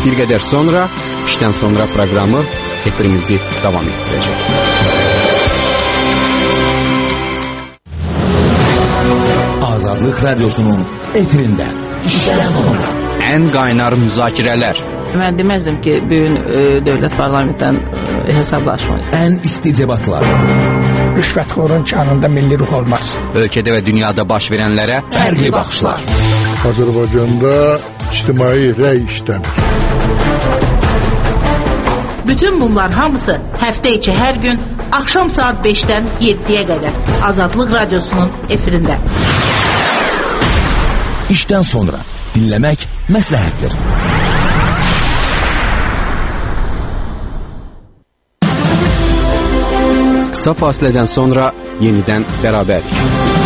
Bir qədər sonra işdən sonra proqramı efirimizi davam etdirəcək. Azadlıq Radyosu'nun efirində işdən sonra ən qaynar müzakirələr. Mən deməzdim ki, bugün dövlət parlamentdən hesablaşmayın. Ən isti debatlar. Rüşvətxorun kanında milli ruh olmaz. Ölkədə və dünyada baş verənlərə fərqli baxışlar. Azərbaycanda ictimai rəy işləmir. Bütün bunlar hamısı həftə içi hər gün axşam saat 5-dən 7-yə qədər Azadlıq Radyosu'nun efirində. İşdən sonra dinləmək məsləhətdir. Qısa fasilədən sonra yenidən bərabərik.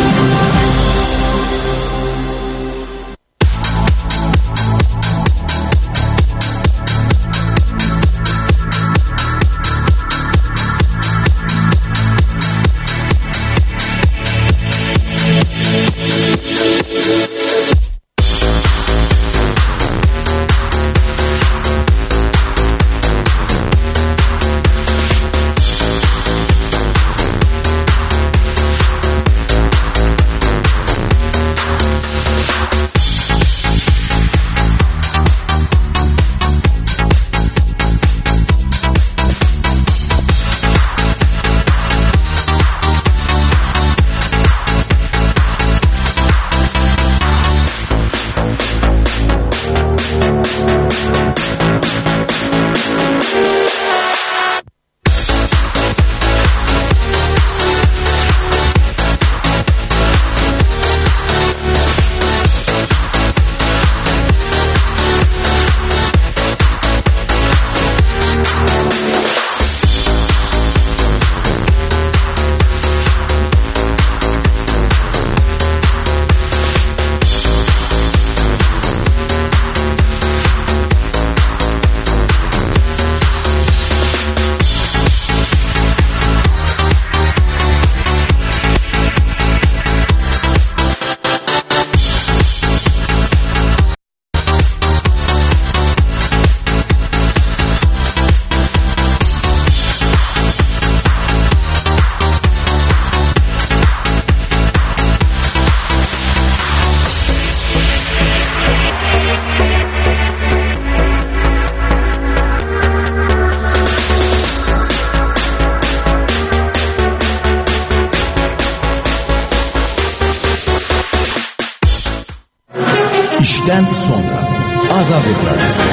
İşdən sonra Azadlıq Radyosu.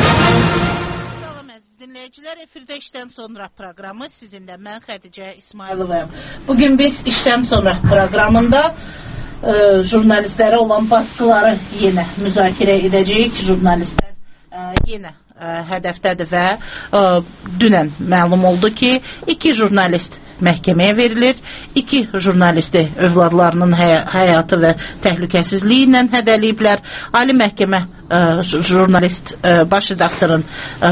Salam əziz dinləyicilər, efirdə işdən sonra proqramı sizinlə mən Xədicə İsmayılovayım. Bugün biz işdən sonra proqramında jurnalistlərə olan baskıları yenə müzakirə edəcəyik. Jurnalistlər yenə hədəfdədir və dünən məlum oldu ki, 2 jurnalist məhkəməyə verilir. 2 jurnalisti övladlarının həyatı və təhlükəsizliyi ilə hədəliyiblər. Ali məhkəmə jurnalist baş redaktorun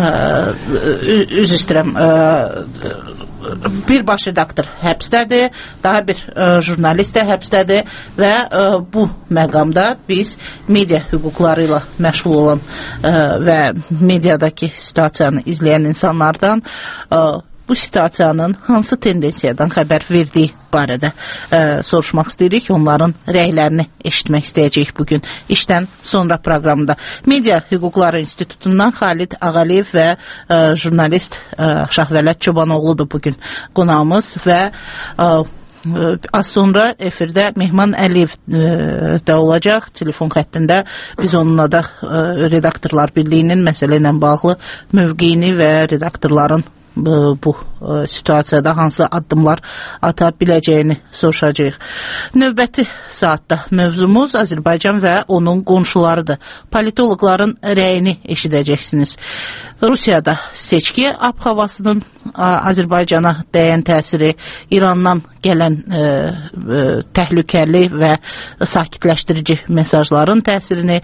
bir baş redaktor həbsdədir, daha bir jurnalist də həbsdədir və bu məqamda biz media hüquqları ilə məşğul olan və mediadakı situasiyanı izləyən insanlardan bu situasiyanın hansı tendensiyadan xəbər verdiyi barədə soruşmaq istəyirik. Onların rəylərini eşitmək istəyəcəyik bugün işdən sonra proqramında. Media Hüquqları İnstitutundan Xalid Ağaliyev və jurnalist Şahvələt Çobanoğludur bugün qonağımız və az sonra efirdə Mehman Əliyev də olacaq telefon xəttində. Biz onunla da redaktorlar birliyinin məsələ ilə bağlı mövqeyini və redaktorların bu situasiyada hansı addımlar ata biləcəyini soruşacağıq. Növbəti saatda mövzumuz Azərbaycan və onun qonşularıdır. Politologların rəyini eşidəcəksiniz. Rusiyada seçki ab-havasının Azərbaycana dəyən təsiri, İrandan gələn təhlükəli və sakitləşdirici mesajların təsirini,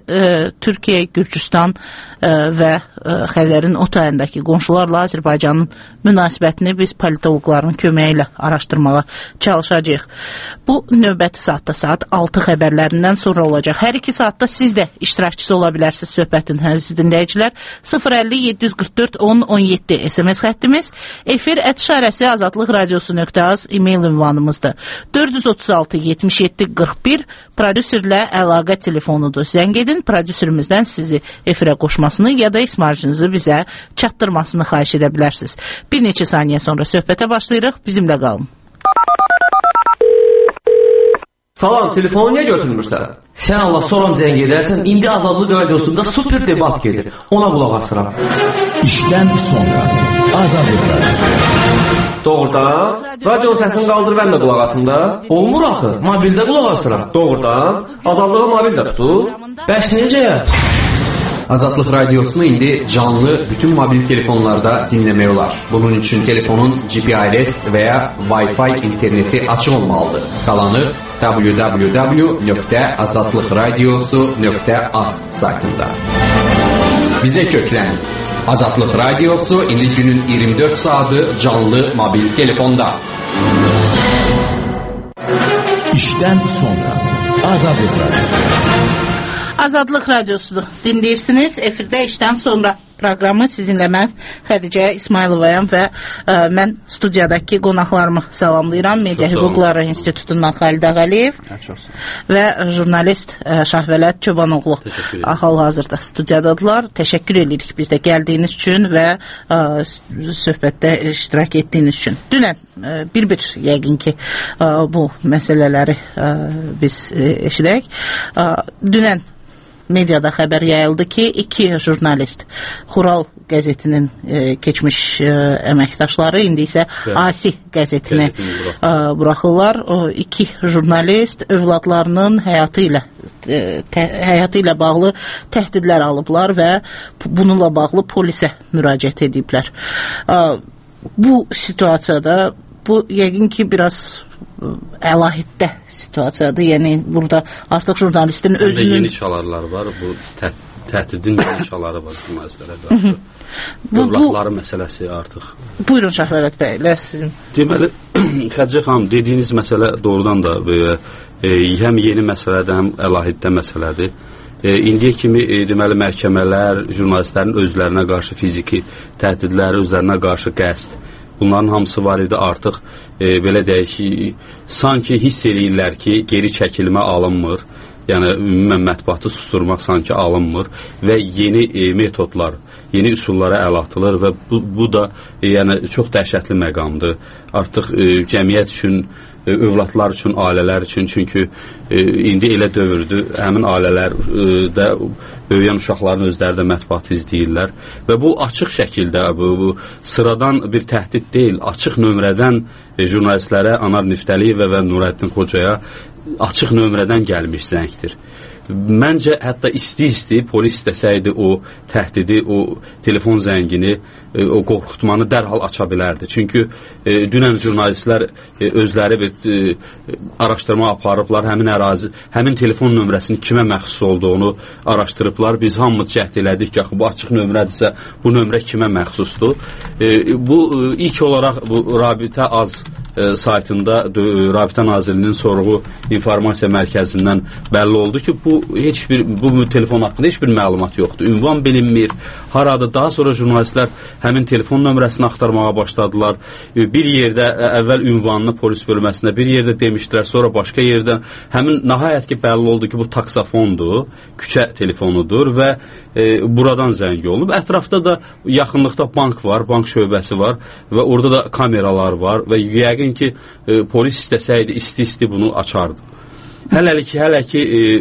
Türkiyə, Gürcüstan və Xəzərin o tayındakı qonşularla Azərbaycanın münasibətini biz politologların köməyi ilə araşdırmağa çalışacağıq. Bu növbəti saatda saat 6 xəbərlərindən sonra olacaq. Hər iki saatda siz də iştirakçısı ola bilərsiniz söhbətin, əziz dinləyicilər. 050-744-10-17 SMS xəttimiz, efir@şarəsi azadlıq radiosu.az e-mail ünvanımızdır. 436-77-41 prodüserlə əlaqə telefonudur. Zəng edin, prodüserimizdən sizi efirə qoşmasını ya da ismarcınızı bizə çatdırmasını xahiş edə bilərsiniz. Bir neçə saniyə sonra söhbətə başlayırıq, bizimlə qalın. Salam, telefonu niyə götürmürsən? Sən Allah soram zəng edərsən, indi Azadlıq radiosunda super debat gedir, ona qulaq asıram. İşdən sonra Azadlıq radiosu. Doğrudan, radionun səsini qaldır, mən də qulaq asım da. Olmur axı, mobildə qulaq asıram. Doğrudan, Azadlığı mobildə tutur. Bəs necə? Azadlıq radiosunu indi canlı bütün mobil telefonlarda dinləmək olar. Bunun üçün telefonun GPRS və ya Wi-Fi interneti açıq olmalıdır. Qalanı www.azadlıqradiosu.az saytında. Bizə köklənin. Azadlıq radiosu indi günün 24 saatı canlı mobil telefonda. İşdən sonra Azadlıq radiosu. Azadlıq radiosunu dinləyirsiniz. Efirdə işdən sonra proqramı sizinlə mən Xədicə İsmayılovayam və mən studiyadakı qonaqlarımı salamlayıram. Media Hüquqları İnstitutundan Xalid Ağəliyev və jurnalist Şahvələt Çobanoğlu hal-hazırda studiyadadılar. Təşəkkür edirik bizdə gəldiyiniz üçün və söhbətdə iştirak etdiyiniz üçün. Dünən bir-bir yəqin ki bu məsələləri biz eşidək. Dünən mediada xəbər yayıldı ki, iki jurnalist Xural qəzetinin keçmiş əməkdaşları indi isə Asi qəzetini buraxırlar. O iki jurnalist övladlarının həyatı ilə bağlı təhdidlər alıblar və bununla bağlı polisə müraciət ediblər. Bu situasiyada bu yəqin ki biraz əlahiddə situasiyadır. Yəni burada artıq jurnalistin özünün yeni çalarlar var. Bu təhdidin yeni çaları var jurnalistlərə qarşı. Övladları məsələsi artıq. Buyurun Şahvələt bəy, sizin. Deməli, Xədicə xanım, dediyiniz məsələ doğrudan da həm yeni məsələdir, həm əlahiddə məsələdir. İndiyə kimi deməli məhkəmələr jurnalistlərin özlərinə qarşı fiziki təhdidləri, özlərinə qarşı qəsd, bunların hamısı var idi, artıq belə deyək ki, sanki hiss eləyirlər ki, geri çəkilmə alınmır, yəni ümumən mətbuatı susturmaq sanki alınmır və yeni metodlar, yeni üsullara əl atılır və bu da yəni çox dəhşətli məqamdır. Artıq cəmiyyət üçün, övladlar üçün, ailələr üçün, çünki indi elə dövrdür, həmin ailələrdə böyüyən uşaqların özləri də mətbuatı izləyirlər və bu açıq şəkildə, bu sıradan bir təhdid deyil, açıq nömrədən jurnalistlərə, Anar Niftəliyevə və Nurəddin Xocaya açıq nömrədən gəlmiş zəngdir. Məncə hətta isti polis istəsəydi o təhdidi, o telefon zəngini, o qorxutmanı dərhal aça bilərdi. Çünki dünən jurnalistlər özləri bir araşdırma aparıblar, həmin ərazi, həmin telefon nömrəsinin kimə məxsus olduğunu araşdırıblar. Biz hamımız cəhd elədik ki, bu açıq nömrədirsə, bu nömrə kimə məxsusdur. Bu ilk olaraq bu Rabitə Az saytında Rabitə Nazirliyinin sorğu informasiya mərkəzindən bəlli oldu ki, bu telefon haqqında heç bir məlumat yoxdur. Ünvan bilinmir, haradır. Daha sonra jurnalistlər həmin telefon nömrəsini axtarmağa başladılar. Bir yerdə əvvəl ünvanını polis bölməsində, bir yerdə demişdilər, sonra başqa yerdən. Həmin nəhayət ki, bəlli oldu ki, bu taksafondur, küçə telefonudur və buradan zəng olunub. Ətrafda da yaxınlıqda bank var, bank şöbəsi var və orada da kameralar var və yəqin ki, polis istəsəydi, isti bunu açardı. Hələ ki,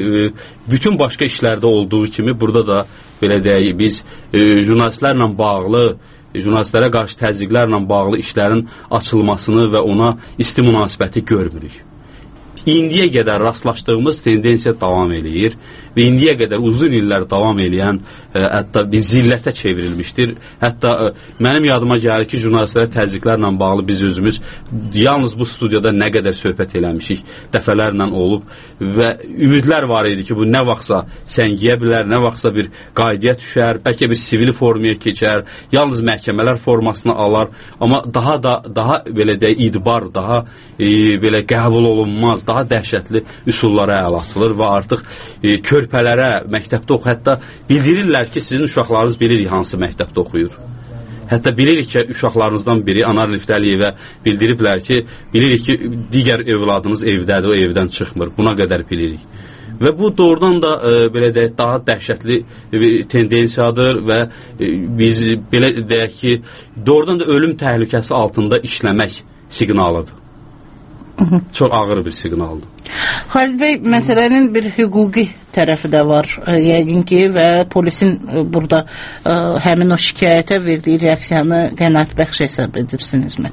bütün başqa işlərdə olduğu kimi burada da belə deyək, biz jurnalistlərlə bağlı, jurnalistlərə qarşı təzyiqlərlə bağlı işlərin açılmasını və ona isti münasibəti görmürük. İndiyə qədər rastlaşdığımız tendensiya davam eləyir və indiyə qədər uzun illər davam edən, hətta bir zillətə çevrilmişdir. Hətta mənim yadıma gəlir ki, jurnalistlərə təzyiqlərlə bağlı biz özümüz yalnız bu studiyada nə qədər söhbət eləmişik, dəfələrlə olub və ümidlər var idi ki, bu nə vaxtsa səngiyə bilər, nə vaxtsa bir qaydaya düşər, bəlkə bir sivil formaya keçər, yalnız məhkəmələr formasını alar, amma daha belə də idbar, daha belə qəbul olunmaz, daha dəhşətli üsullara əl atılır və artıq körpələrə, məktəbdə oxu, hətta bildirirlər ki, sizin uşaqlarınız bilir hansı məktəbdə oxuyur. Hətta bilirik ki, uşaqlarınızdan biri, Anar Liftəliyevə bildiriblər ki, bilirik ki, digər övladınız evdədir, o evdən çıxmır. Buna qədər bilirik. Və bu doğrudan da belə deyək, daha dəhşətli tendensiyadır və biz belə deyək ki, doğrudan da ölüm təhlükəsi altında işləmək siqnalıdır. Çox ağır bir siqnaldır. Xalid bəy, məsələnin bir hüquqi tərəfi də var, yəqin ki, və polisin burada həmin o şikayətə verdiyi reaksiyanı qənaətbəxş hesab edirsinizmi?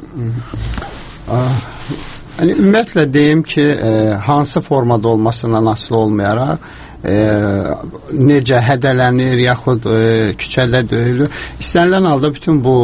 Ümumiyyətlə deyim ki, hansı formada olmasından asılı olmayaraq, necə hədələnir, yaxud küçədə döyülür, istənilən halda bütün bu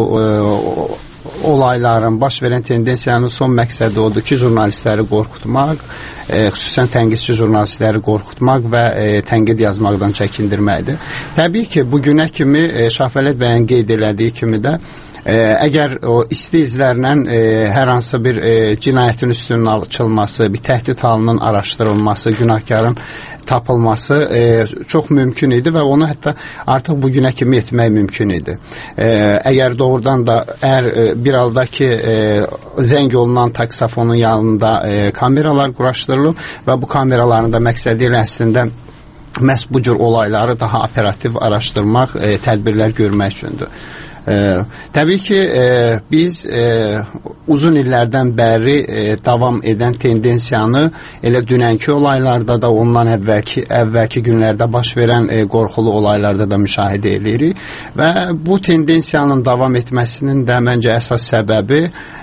olayların, baş verən tendensiyanın son məqsədi odur ki, jurnalistləri qorxutmaq, xüsusən tənqidçi jurnalistləri qorxutmaq və tənqid yazmaqdan çəkindirməkdir. Təbii ki, bugünə kimi Şahvələt bəyin qeyd elədiyi kimi də əgər o isti izlərlə hər hansı bir cinayətin üstünün açılması, bir təhdid halının araşdırılması, günahkarın tapılması çox mümkün idi və onu hətta artıq bugünə kimi etmək mümkün idi. Əgər doğrudan da bir halda ki zəng olunan taksafonun yanında kameralar quraşdırılıb və bu kameraların da məqsədi ilə əslində məhz bu cür olayları daha operativ araşdırmaq, tədbirlər görmək üçündür. Təbii ki, biz uzun illərdən bəri davam edən tendensiyanı elə dünənki olaylarda da, ondan əvvəlki günlərdə baş verən qorxulu olaylarda da müşahidə edirik və bu tendensiyanın davam etməsinin də məncə əsas səbəbi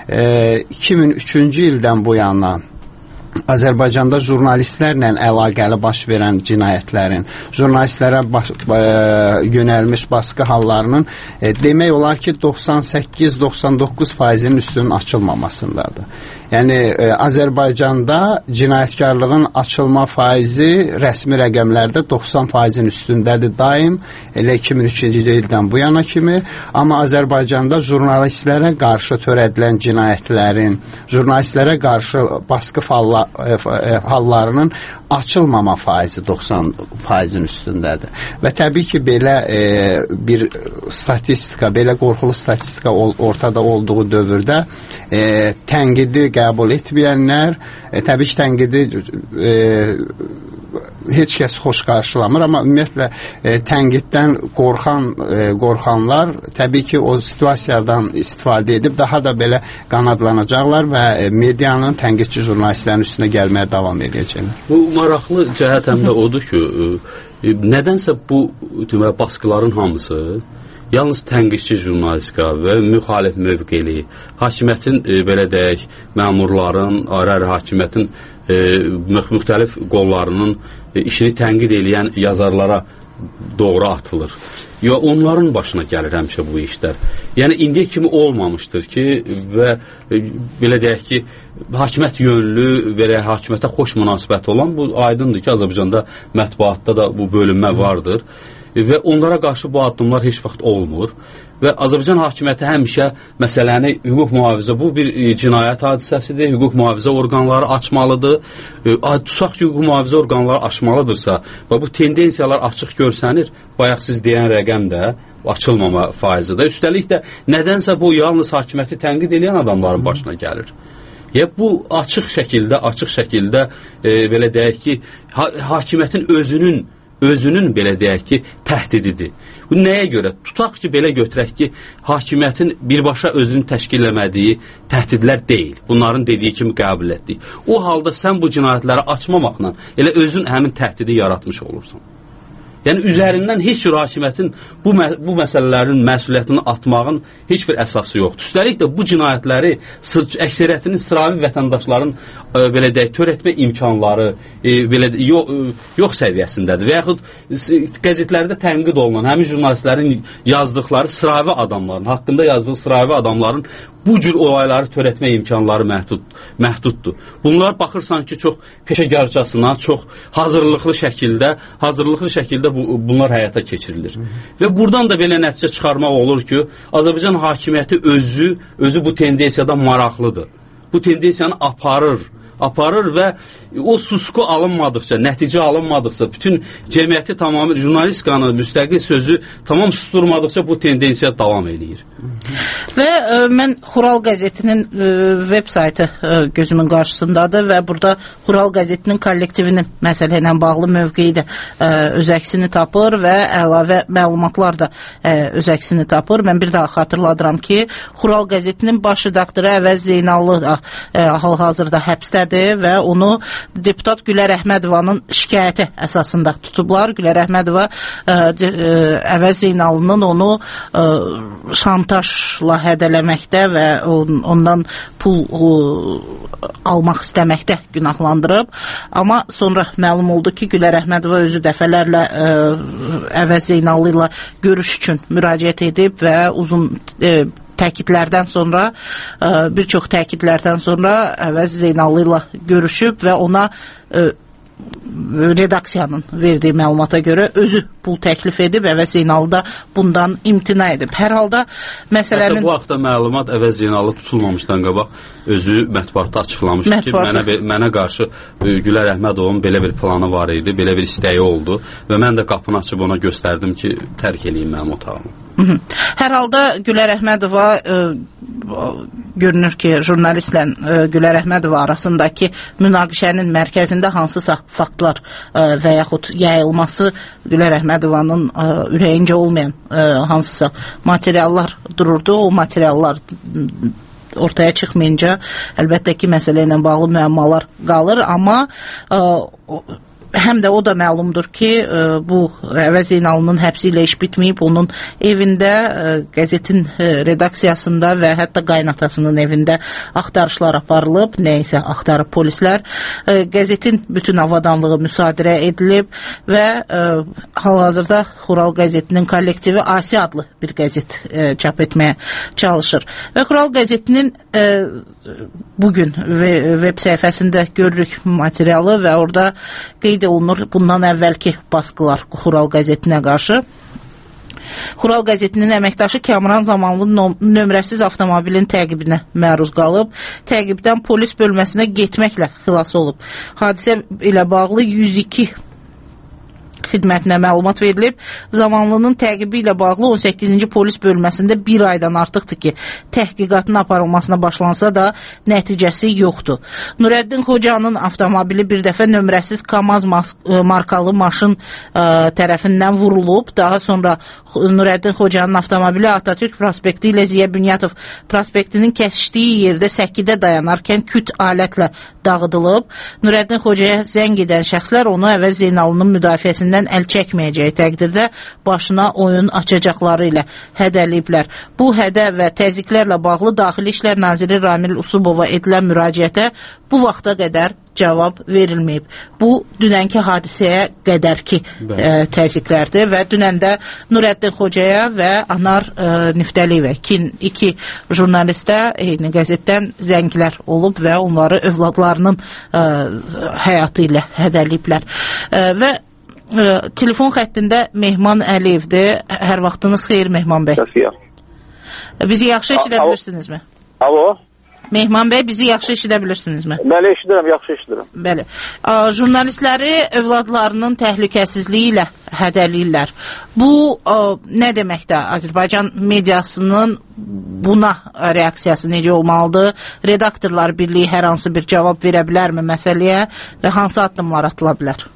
2003-cü ildən bu yana Azərbaycanda jurnalistlərlə əlaqəli baş verən cinayətlərin, jurnalistlərə yönəlmiş baskı hallarının demək olar ki 98-99%-nin üstünün açılmamasındadır. Yəni Azərbaycanda cinayətkarlığın açılma faizi rəsmi rəqəmlərdə 90%-in üstündədir daim, elə 2003-cü ildən bu yana kimi, amma Azərbaycanda jurnalistlərə qarşı törədilən cinayətlərin, jurnalistlərə qarşı baskı hallarının açılmama faizi 90%-in üstündədir. Və təbii ki, belə bir statistika, belə qorxulu statistika ortada olduğu dövrdə tənqidi qəbul etməyənlər, təbii ki, tənqidi heç kəs xoş qarşılamır, amma ümumiyyətlə tənqiddən qorxanlar təbii ki, o situasiyadan istifadə edib daha da belə qanadlanacaqlar və medianın tənqidçi jurnalistlərin üstünə gəlməyə davam edəcəklər. Bu maraqlı cəhət həm də odur ki, nədənsə bu baskıların hamısı yalnız tənqidçi jurnalistika və müxalif mövqeli, hakimiyyətin belə deyək, məmurların, ayrı-ayrı hakimiyyətin müxtəlif qollarının işini tənqid edən yazarlara doğru atılır. Ya onların başına gəlir həmişə bu işlər. Yəni indiyə kimi olmamışdır ki və belə deyək ki, hakimiyyət yönlü və hakimiyyətə xoş münasibət olan bu aydındır ki, Azərbaycanda mətbuatda da bu bölünmə vardır və onlara qarşı bu addımlar heç vaxt olmur və Azərbaycan hakimiyyəti həmişə məsələni hüquq mühafizə, bu bir cinayət hadisəsidir, hüquq mühafizə orqanları açmalıdır, tutaq ki, hüquq mühafizə orqanları açmalıdırsa və bu tendensiyalar açıq görsənir, bayaq siz deyən rəqəm də açılmama faizidir. Üstəlik də nədənsə bu yalnız hakimiyyəti tənqid edən adamların başına gəlir. Ya bu açıq şəkildə belə deyək ki, hakimiyyətin özünün belə deyək ki, təhdididir. Bu nəyə görə? Tutaq ki, belə götürək ki, hakimiyyətin birbaşa özünü təşkil eləmədiyi təhdidlər deyil. Bunların dediyi kimi qəbul etdik. O halda sən bu cinayətləri açmamaqla elə özün həmin təhdidi yaratmış olursan. Yəni üzərindən heç bir hakimiyyətin bu məsələlərin məsuliyyətini atmağın heç bir əsası yoxdur. Üstəlik də bu cinayətləri əksəriyyətinin sıravi vətəndaşların belə deyək, törətmə imkanları belə yox səviyyəsindədir. Və yaxud qəzetlərdə tənqid olunan həmin jurnalistlərin yazdıqları sıravi adamların, haqqında yazdığı sıravi adamların bu cür olayları törətmə imkanları məhduddur. Bunlar baxırsan ki, çox peşəkarcasına, çox hazırlıqlı şəkildə bunlar həyata keçirilir. Və buradan da belə nəticə çıxarmaq olur ki, Azərbaycan hakimiyyəti özü bu tendensiyada maraqlıdır. Bu tendensiyanı aparır və o susqu alınmadıqca, nəticə alınmadıqca, bütün cəmiyyəti tamamilə jurnalistikanı, müstəqil sözü tamam susturmadıqca bu tendensiya davam edir. Və mən Xural qəzetinin web saytı gözümün qarşısındadır və burada Xural qəzetinin kollektivinin məsələ ilə bağlı mövqeyi də öz əksini tapır və əlavə məlumatlar da öz əksini tapır. Mən bir daha xatırladıram ki, Xural qəzetinin baş redaktoru Əvəz Zeynallı da hal-hazırda həbsdədir və onu deputat Gülər Əhmədovanın şikayəti əsasında tutublar. Gülər Əhmədova Əvəz Zeynallının onu şantajla hədələməkdə və ondan pul almaq istəməkdə günahlandırıb. Amma sonra məlum oldu ki, Gülər Əhmədova özü dəfələrlə Əvəz Zeynallı ilə görüş üçün müraciət edib və uzun təkidlərdən sonra, bir çox təkidlərdən sonra Əvəz Zeynallı ilə görüşüb və ona redaksiyanın verdiyi məlumata görə özü pul təklif edib, Əvəz Zeynallı da bundan imtina edib. Hər halda məsələnin... Hətta bu haqda məlumat Əvəz Zeynallı tutulmamışdan qabaq özü mətbuatda açıqlamışdı ki, mənə qarşı Gülər Əhmədovun belə bir planı var idi, belə bir istəyi oldu və mən də qapını açıb ona göstərdim ki, tərk eləyim mənim otağımı. Hər halda Gülər Əhmədova görünür ki, jurnalistlə Gülər Əhmədova arasındakı münaqişənin mərkəzində hansısa faktlar və yaxud yayılması Gülər Əhmədovanın ürəyincə olmayan hansısa materiallar dururdu. O materiallar ortaya çıxmayınca əlbəttə ki, məsələ ilə bağlı müəmmalar qalır, amma həm də o da məlumdur ki, bu Əvəz Zeynallının həbsi ilə iş bitməyib, onun evində, qəzetin redaksiyasında və hətta qaynatasının evində axtarışlar aparılıb, nəysə axtarıb polislər. Qəzetin bütün avadanlığı müsadirə edilib və hal-hazırda Xural qəzetinin kollektivi Asi adlı bir qəzet çap etməyə çalışır. Və Xural qəzetinin bugün web səhifəsində görürük materialı və orada qeyd olunur bundan əvvəlki baskılar Xural qəzetinə qarşı. Xural qəzetinin əməkdaşı Kamran Zamanlı nömrəsiz avtomobilin təqibinə məruz qalıb. Təqibdən polis bölməsinə getməklə xilas olub. Hadisə ilə bağlı 102 xidmətinə məlumat verilib. Zamanlının təqibi ilə bağlı 18-ci polis bölməsində bir aydan artıqdır ki, təhqiqatın aparılmasına başlansa da nəticəsi yoxdur. Nurəddin Xocanın avtomobili bir dəfə nömrəsiz Kamaz markalı maşın tərəfindən vurulub. Daha sonra Nurəddin Xocanın avtomobili Atatürk prospekti ilə Ziya Bünyatov prospektinin kəsişdiyi yerdə səkidə dayanarkən küt alətlə dağıdılıb. Nurəddin Xocaya zəng edən şəxslər onu Əvəz Zeynallının müdafiəsindən əl çəkməyəcəyi təqdirdə başına oyun açacaqları ilə hədəliyiblər. Bu hədə və təzyiqlərlə bağlı Daxili İşlər Naziri Ramil Usubova edilən müraciətə bu vaxta qədər cavab verilməyib. Bu, dünənki hadisəyə qədərki təzyiqlərdir və dünən də Nurəddin Xocaya və Anar Niftəliyevə iki jurnalistə eyni qəzetdən zənglər olub və onları övladlarının həyatı ilə hədəliyiblər. Və telefon xəttində Mehman Əliyevdir. Hər vaxtınız xeyir, Mehman bəy. Bizi yaxşı eşidə bilirsinizmi? Alo. Mehman bəy, bizi yaxşı eşidə bilirsinizmi? Bəli, eşidirəm, yaxşı eşidirəm. Bəli. Jurnalistləri övladlarının təhlükəsizliyi ilə hədəliyirlər. Bu nə deməkdir? Azərbaycan mediasının buna reaksiyası necə olmalıdır? Redaktorlar Birliyi hər hansı bir cavab verə bilərmi məsələyə və hansı addımlar atıla bilər?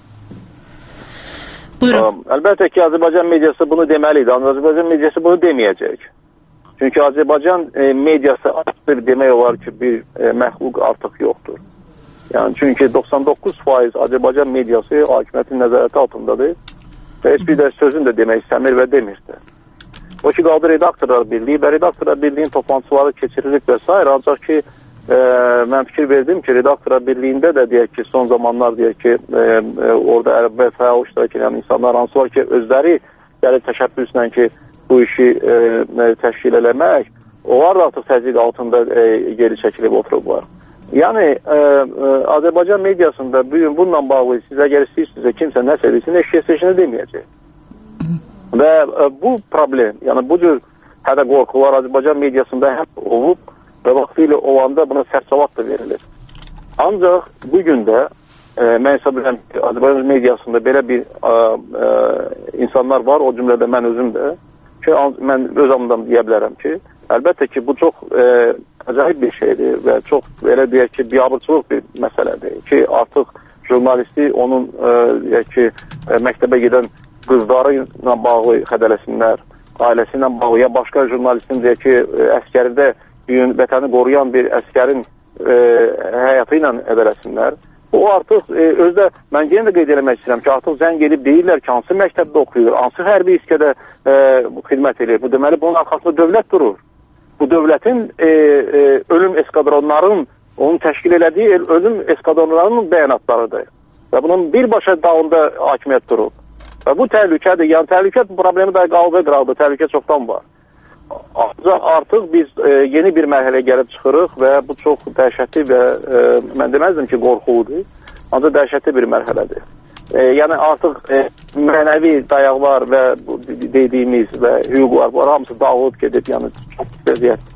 Buyurun. Əlbəttə ki, Azərbaycan mediası bunu deməliydi. Azərbaycan mediası bunu deməyəcək. Çünki Azərbaycan mediası artıq demək olar ki, bir məxluq artıq yoxdur. Yəni, çünki 99% Azərbaycan mediası hakimiyyətin nəzarəti altındadır və heç bir də sözünü də demək istəmir və demirdi. O ki, qaldı redaktorlar birliyi və redaktorlar birliyinin toplantıları keçirilir və s. Ancaq ki, mən fikir verdim ki, redaktorlar birliyində də deyək ki, son zamanlar deyək ki, orada ərəb fəal iştirak edən insanlar hansı var ki, özləri gəlir təşəbbüslə ki, bu işi təşkil eləmək, onlar da artıq təzyiq altında geri çəkilib oturublar. Yəni, Azərbaycan mediasında bugün bununla bağlı siz əgər istəyirsinizsə kimsə nəsə edilsin, eşkəsəşini deməyəcək. Və bu problem, yəni bu cür hədə qorxular Azərbaycan mediasında həm olub və vaxtilə olanda buna sərt cavab da verilir. Ancaq bugün də mən hesab edirəm ki, Azərbaycan mediasında belə bir insanlar var, o cümlədə mən özüm də ki, mən öz anımdan deyə bilərəm ki, əlbəttə ki, bu çox acayip bir şeydir və çox belə deyək ki, biabırçılıq bir məsələdir ki, artıq jurnalisti onun deyək ki, məktəbə gedən qızları ilə bağlı xədələsinlər, ailəsi ilə bağlı, ya başqa jurnalistin deyək ki, əskərdə vətəni qoruyan bir əskərin həyatı ilə edələsinlər. O artıq özdə, mən yenə də qeyd eləmək istəyirəm ki, artıq zəng edib deyirlər ki, hansı məktəbdə oxuyur, hansı hərbi iskədə xidmət edir. Bu deməli, bunun arxasında dövlət durur. Bu dövlətin ölüm eskadronların, onun təşkil elədiyi ölüm eskadronlarının bəyanatlarıdır. Və bunun birbaşa dağında hakimiyyət durur. Və bu təhlükədir. Yəni, təhlükə problemi də qaldığı qıraqda, təhlükə çoxdan var. Artıq biz yeni bir mərhələyə gəlib çıxırıq və bu çox dəhşətli və mən deməzdim ki, qorxuludur. Ancaq dəhşətli bir mərhələdir. Yəni, artıq mənəvi dayaqlar və dediyimiz və hüquqlar var, hamısı dağılıb gedib, yəni çox vəziyyət.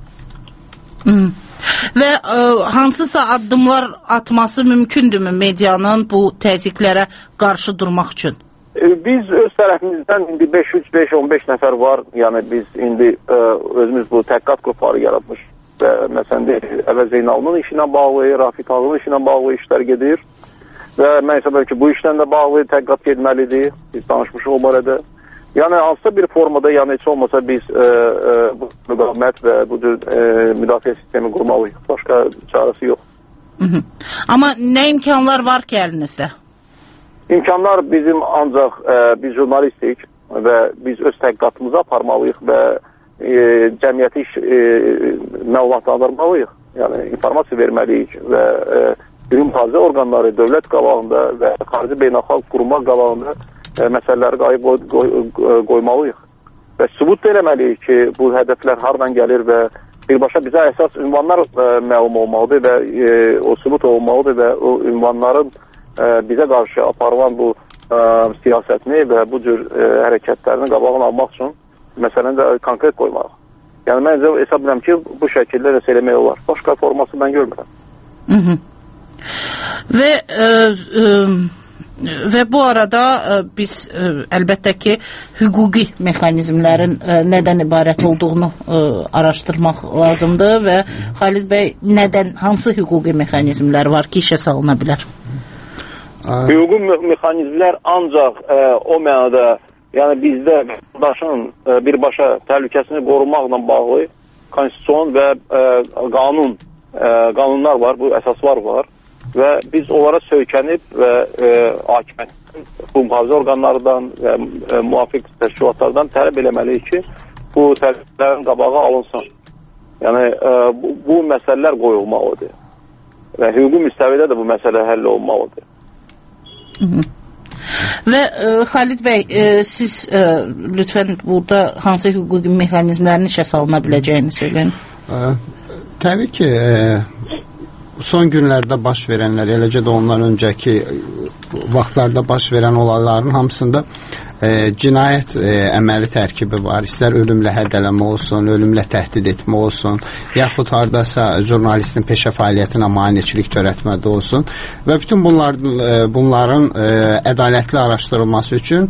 Və hansısa addımlar atması mümkündürmü medianın bu təzyiqlərə qarşı durmaq üçün? Biz öz tərəfimizdən indi 5-3-5-15 nəfər var. Yəni biz indi özümüz bu təhqiqat qrupları yaratmış və məsələn Əvəz Zeynalının işi ilə bağlı, Rafiq Ağının işi ilə bağlı işlər gedir. Və mən hesab edirəm ki, bu işlə də bağlı təhqiqat getməlidir. Biz danışmışıq o barədə. Yəni hansısa bir formada, yəni heç olmasa biz bu müqavimət və bu cür müdafiə sistemi qurmalıyıq. Başqa çarəsi yox. Amma nə imkanlar var ki əlinizdə? İmkanlar bizim ancaq biz jurnalistik və biz öz təhqiqatımızı aparmalıyıq və cəmiyyəti məlumatlandırmalıyıq. Yəni informasiya verməliyik və ümumi mühafizə orqanları dövlət qabağında və xarici beynəlxalq qurumlar qabağında məsələləri qoymalıyıq. Və sübut eləməliyik ki, bu hədəflər hardan gəlir və birbaşa bizə əsas ünvanlar məlum olmalıdır və o sübut olmalıdır və o ünvanların bizə qarşı aparılan bu siyasətini və bu cür hərəkətlərini qabağını almaq üçün məsələni də konkret qoymaq. Yəni, mən hesab edirəm ki, bu şəkildə də söyləmək olar. Başqa forması mən görmürəm. Və bu arada biz əlbəttə ki, hüquqi mexanizmlərin nədən ibarət olduğunu araşdırmaq lazımdır və Xalid bəy, hansı hüquqi mexanizmlər var ki, işə salına bilər? Hüquqi mexanizmlər ancaq o mənada, yəni bizdə vətəndaşın birbaşa təhlükəsini qorumaqla bağlı konstitusiyon və qanunlar var, bu əsaslar var və biz onlara söykənib və hakimiyyətin, bu mühafizə orqanlarından və müvafiq təşkilatlardan tələb eləməliyik ki, bu təhlükələrin qabağı alınsın. Yəni, bu məsələlər qoyulmalıdır və hüquqi müstəvidə də bu məsələ həll olmalıdır. Və Xalid bəy, siz lütfən burada hansı hüquqi mexanizmlərin işə salına biləcəyini söyləyin. Təbii ki, son günlərdə baş verənlər, eləcə də ondan öncəki vaxtlarda baş verən olayların hamısında cinayət əməli tərkibi var. İstər ölümlə hədələmə olsun, ölümlə təhdid etmə olsun, yaxud haradasa jurnalistin peşə fəaliyyətinə maneçilik törətmədə olsun və bütün bunların ədalətli araşdırılması üçün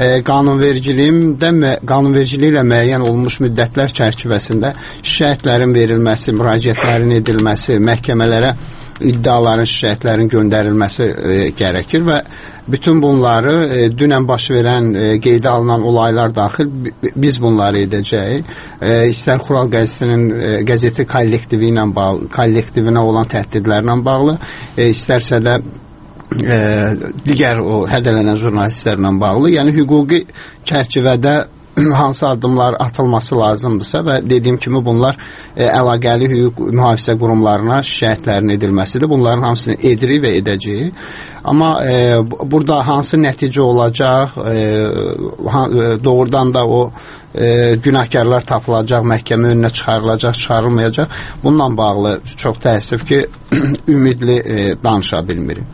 qanunvericiliklə müəyyən olmuş müddətlər çərçivəsində şikayətlərin verilməsi, müraciətlərin edilməsi, məhkəmələrə iddiaların, şikayətlərin göndərilməsi gərəkir və bütün bunları dünən baş verən, qeydə alınan olaylar daxil biz bunları edəcəyik. İstər Xural qəzeti kollektivinə olan təhdidlərlə bağlı, istərsə də digər o hədələnən jurnalistlərlə bağlı, yəni hüquqi çərçivədə hansı addımlar atılması lazımdırsa və dediyim kimi bunlar əlaqəli hüquq mühafizə qurumlarına şikayətlərin edilməsidir. Bunların hamısını edirik və edəcəyik. Amma burada hansı nəticə olacaq, doğrudan da o günahkarlar tapılacaq, məhkəmə önünə çıxarılacaq, çıxarılmayacaq. Bununla bağlı çox təəssüf ki, ümidli danışa bilmirik.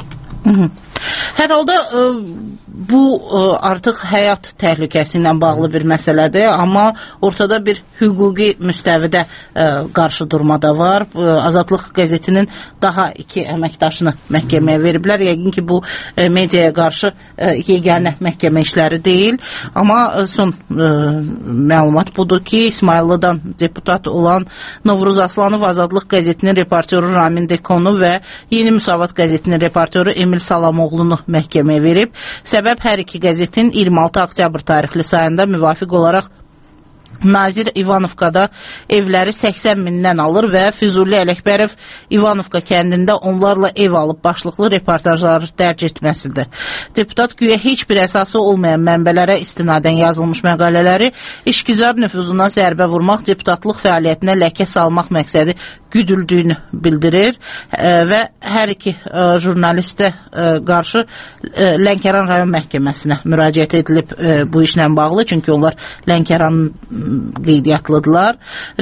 Hər halda bu artıq həyat təhlükəsi ilə bağlı bir məsələdir, amma ortada bir hüquqi müstəvidə qarşı durma da var. Azadlıq qəzetinin daha 2 əməkdaşını məhkəməyə veriblər. Yəqin ki, bu mediaya qarşı yeganə məhkəmə işləri deyil, amma son məlumat budur ki, İsmayıllıdan deputat olan Novruz Aslanov Azadlıq qəzetinin reportyoru Ramin Dekonu və Yeni Müsavat qəzetinin reportyoru Emil Salamoğlunu məhkəməyə verib. Səbəb hər iki qəzetin 26 oktyabr tarixli sayında müvafiq olaraq Nazir İvanovkada evləri 80 mindən alır və Füzuli Ələkbərov İvanovka kəndində onlarla ev alıb başlıqlı reportajları dərc etməsidir. Deputat güya heç bir əsası olmayan mənbələrə istinadən yazılmış məqalələri işgüzar nüfuzuna zərbə vurmaq, deputatlıq fəaliyyətinə ləkə salmaq məqsədi güdüldüyünü bildirir və hər iki jurnalistə qarşı Lənkəran rayon məhkəməsinə müraciət edilib bu işlə bağlı, çünki onlar Lənkəranın qeydiyyatlıdırlar.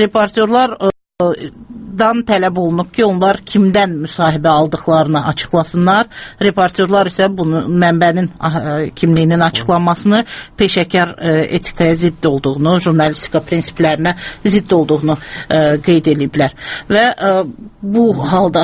Reportyorlardan tələb olunub ki, onlar kimdən müsahibə aldıqlarını açıqlasınlar. Reportyorlar isə bunu mənbənin kimliyinin açıqlanmasını, peşəkar etikaya zidd olduğunu, jurnalistika prinsiplərinə zidd olduğunu qeyd ediblər. Və bu halda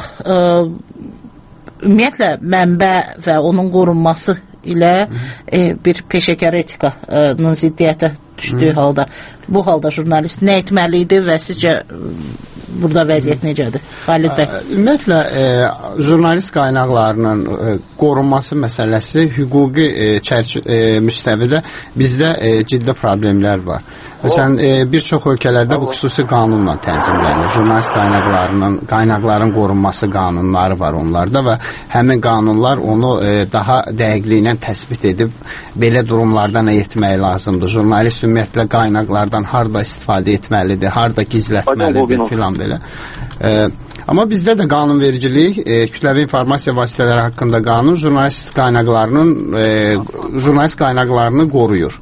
ümumiyyətlə mənbə və onun qorunması ilə bir peşəkar etikanın ziddiyyətə düşdüyü halda, bu halda jurnalist nə etməli idi və sizcə burada vəziyyət necədir? Xalid bəy. Ümumiyyətlə, jurnalist qaynaqlarının qorunması məsələsi hüquqi müstəvidə bizdə ciddi problemlər var. Məsələn, bir çox ölkələrdə bu xüsusi qanunla tənzimlənir. Jurnalist qaynaqların qorunması qanunları var onlarda və həmin qanunlar onu daha dəqiqliklə təsbit edib belə durumlarda nə etmək lazımdır. Jurnalist ümumiyyətlə qaynaqlardan harda istifadə etməlidir, harda gizlətməlidir filan belə. Amma bizdə də qanunvericilik, kütləvi informasiya vasitələri haqqında qanun jurnalist qaynaqlarını qoruyur.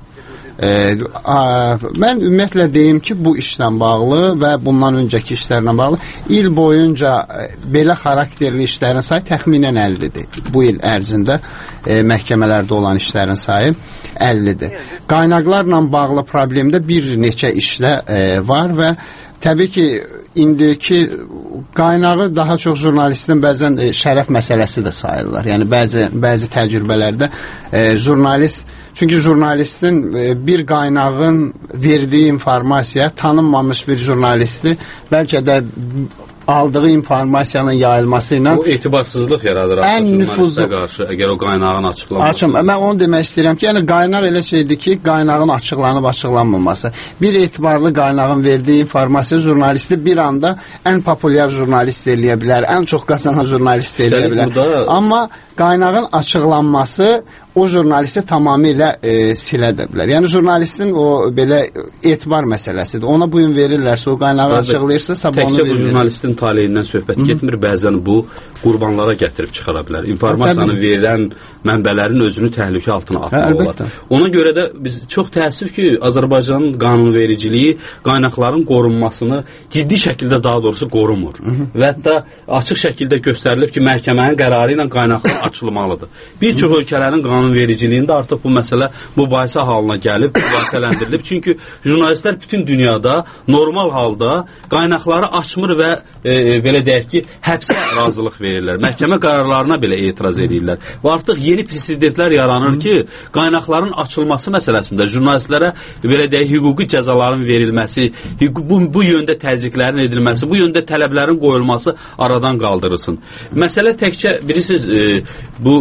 Mən ümumiyyətlə deyim ki, bu işlə bağlı və bundan öncəki işlərlə bağlı il boyunca belə xarakterli işlərin sayı təxminən 50-dir. Bu il ərzində məhkəmələrdə olan işlərin sayı 50-dir. Qaynaqlarla bağlı problemdə bir neçə işlə var və təbii ki, indiki qaynağı daha çox jurnalistin bəzən şərəf məsələsi də sayırlar. Yəni, bəzi təcrübələrdə çünki jurnalistin bir qaynağın verdiyi informasiya tanınmamış bir jurnalisti bəlkə də aldığı informasiyanın yayılması ilə o etibarsızlıq yaradır jurnalistə qarşı, əgər o qaynağın açıqlanması. Mən onu demək istəyirəm ki, yəni qaynaq elə şeydir ki, qaynağın açıqlanıb açıqlanmaması. Bir etibarlı qaynağın verdiyi informasiya jurnalisti bir anda ən populyar jurnalist eləyə bilər, ən çox qazanan jurnalist eləyə bilər. Amma qaynağın açıqlanması o jurnalisti tamamilə silə də bilər. Yəni jurnalistin o belə etibar məsələsidir. Ona bu gün verirlərsə, o qaynağı açıqlayırsa, sabah onu verirlər. Təkcə bu jurnalistin taleyindən söhbət getmir, bəzən bu qurbanlara gətirib çıxara bilər. İnformasiyanı verən mənbələrin özünü təhlükə altına atmaq olar. Ona görə də biz çox təəssüf ki, Azərbaycanın qanunvericiliyi qaynaqların qorunmasını ciddi şəkildə daha doğrusu qorumur. Və hətta açıq şəkildə göstərilib ki, məhkəmənin qərarı ilə qaynaqlar açılmalıdır. Bir çox ölkələrin qanunvericiliyində artıq bu məsələ mübahisə halına gəlib, mübahisələndirilib. Çünki jurnalistlər bütün dünyada normal halda qaynaqları açmır və belə deyək ki, həbsə razılıq verirlər. Məhkəmə qərarlarına belə etiraz edirlər. Və artıq yeni presidentlər yaranır ki, qaynaqların açılması məsələsində jurnalistlərə belə deyək, hüquqi cəzaların verilməsi, bu yöndə təzyiqlərin edilməsi, bu yöndə tələblərin qoyulması aradan qaldırılsın. Məsələ təkcə bilirsiniz, bu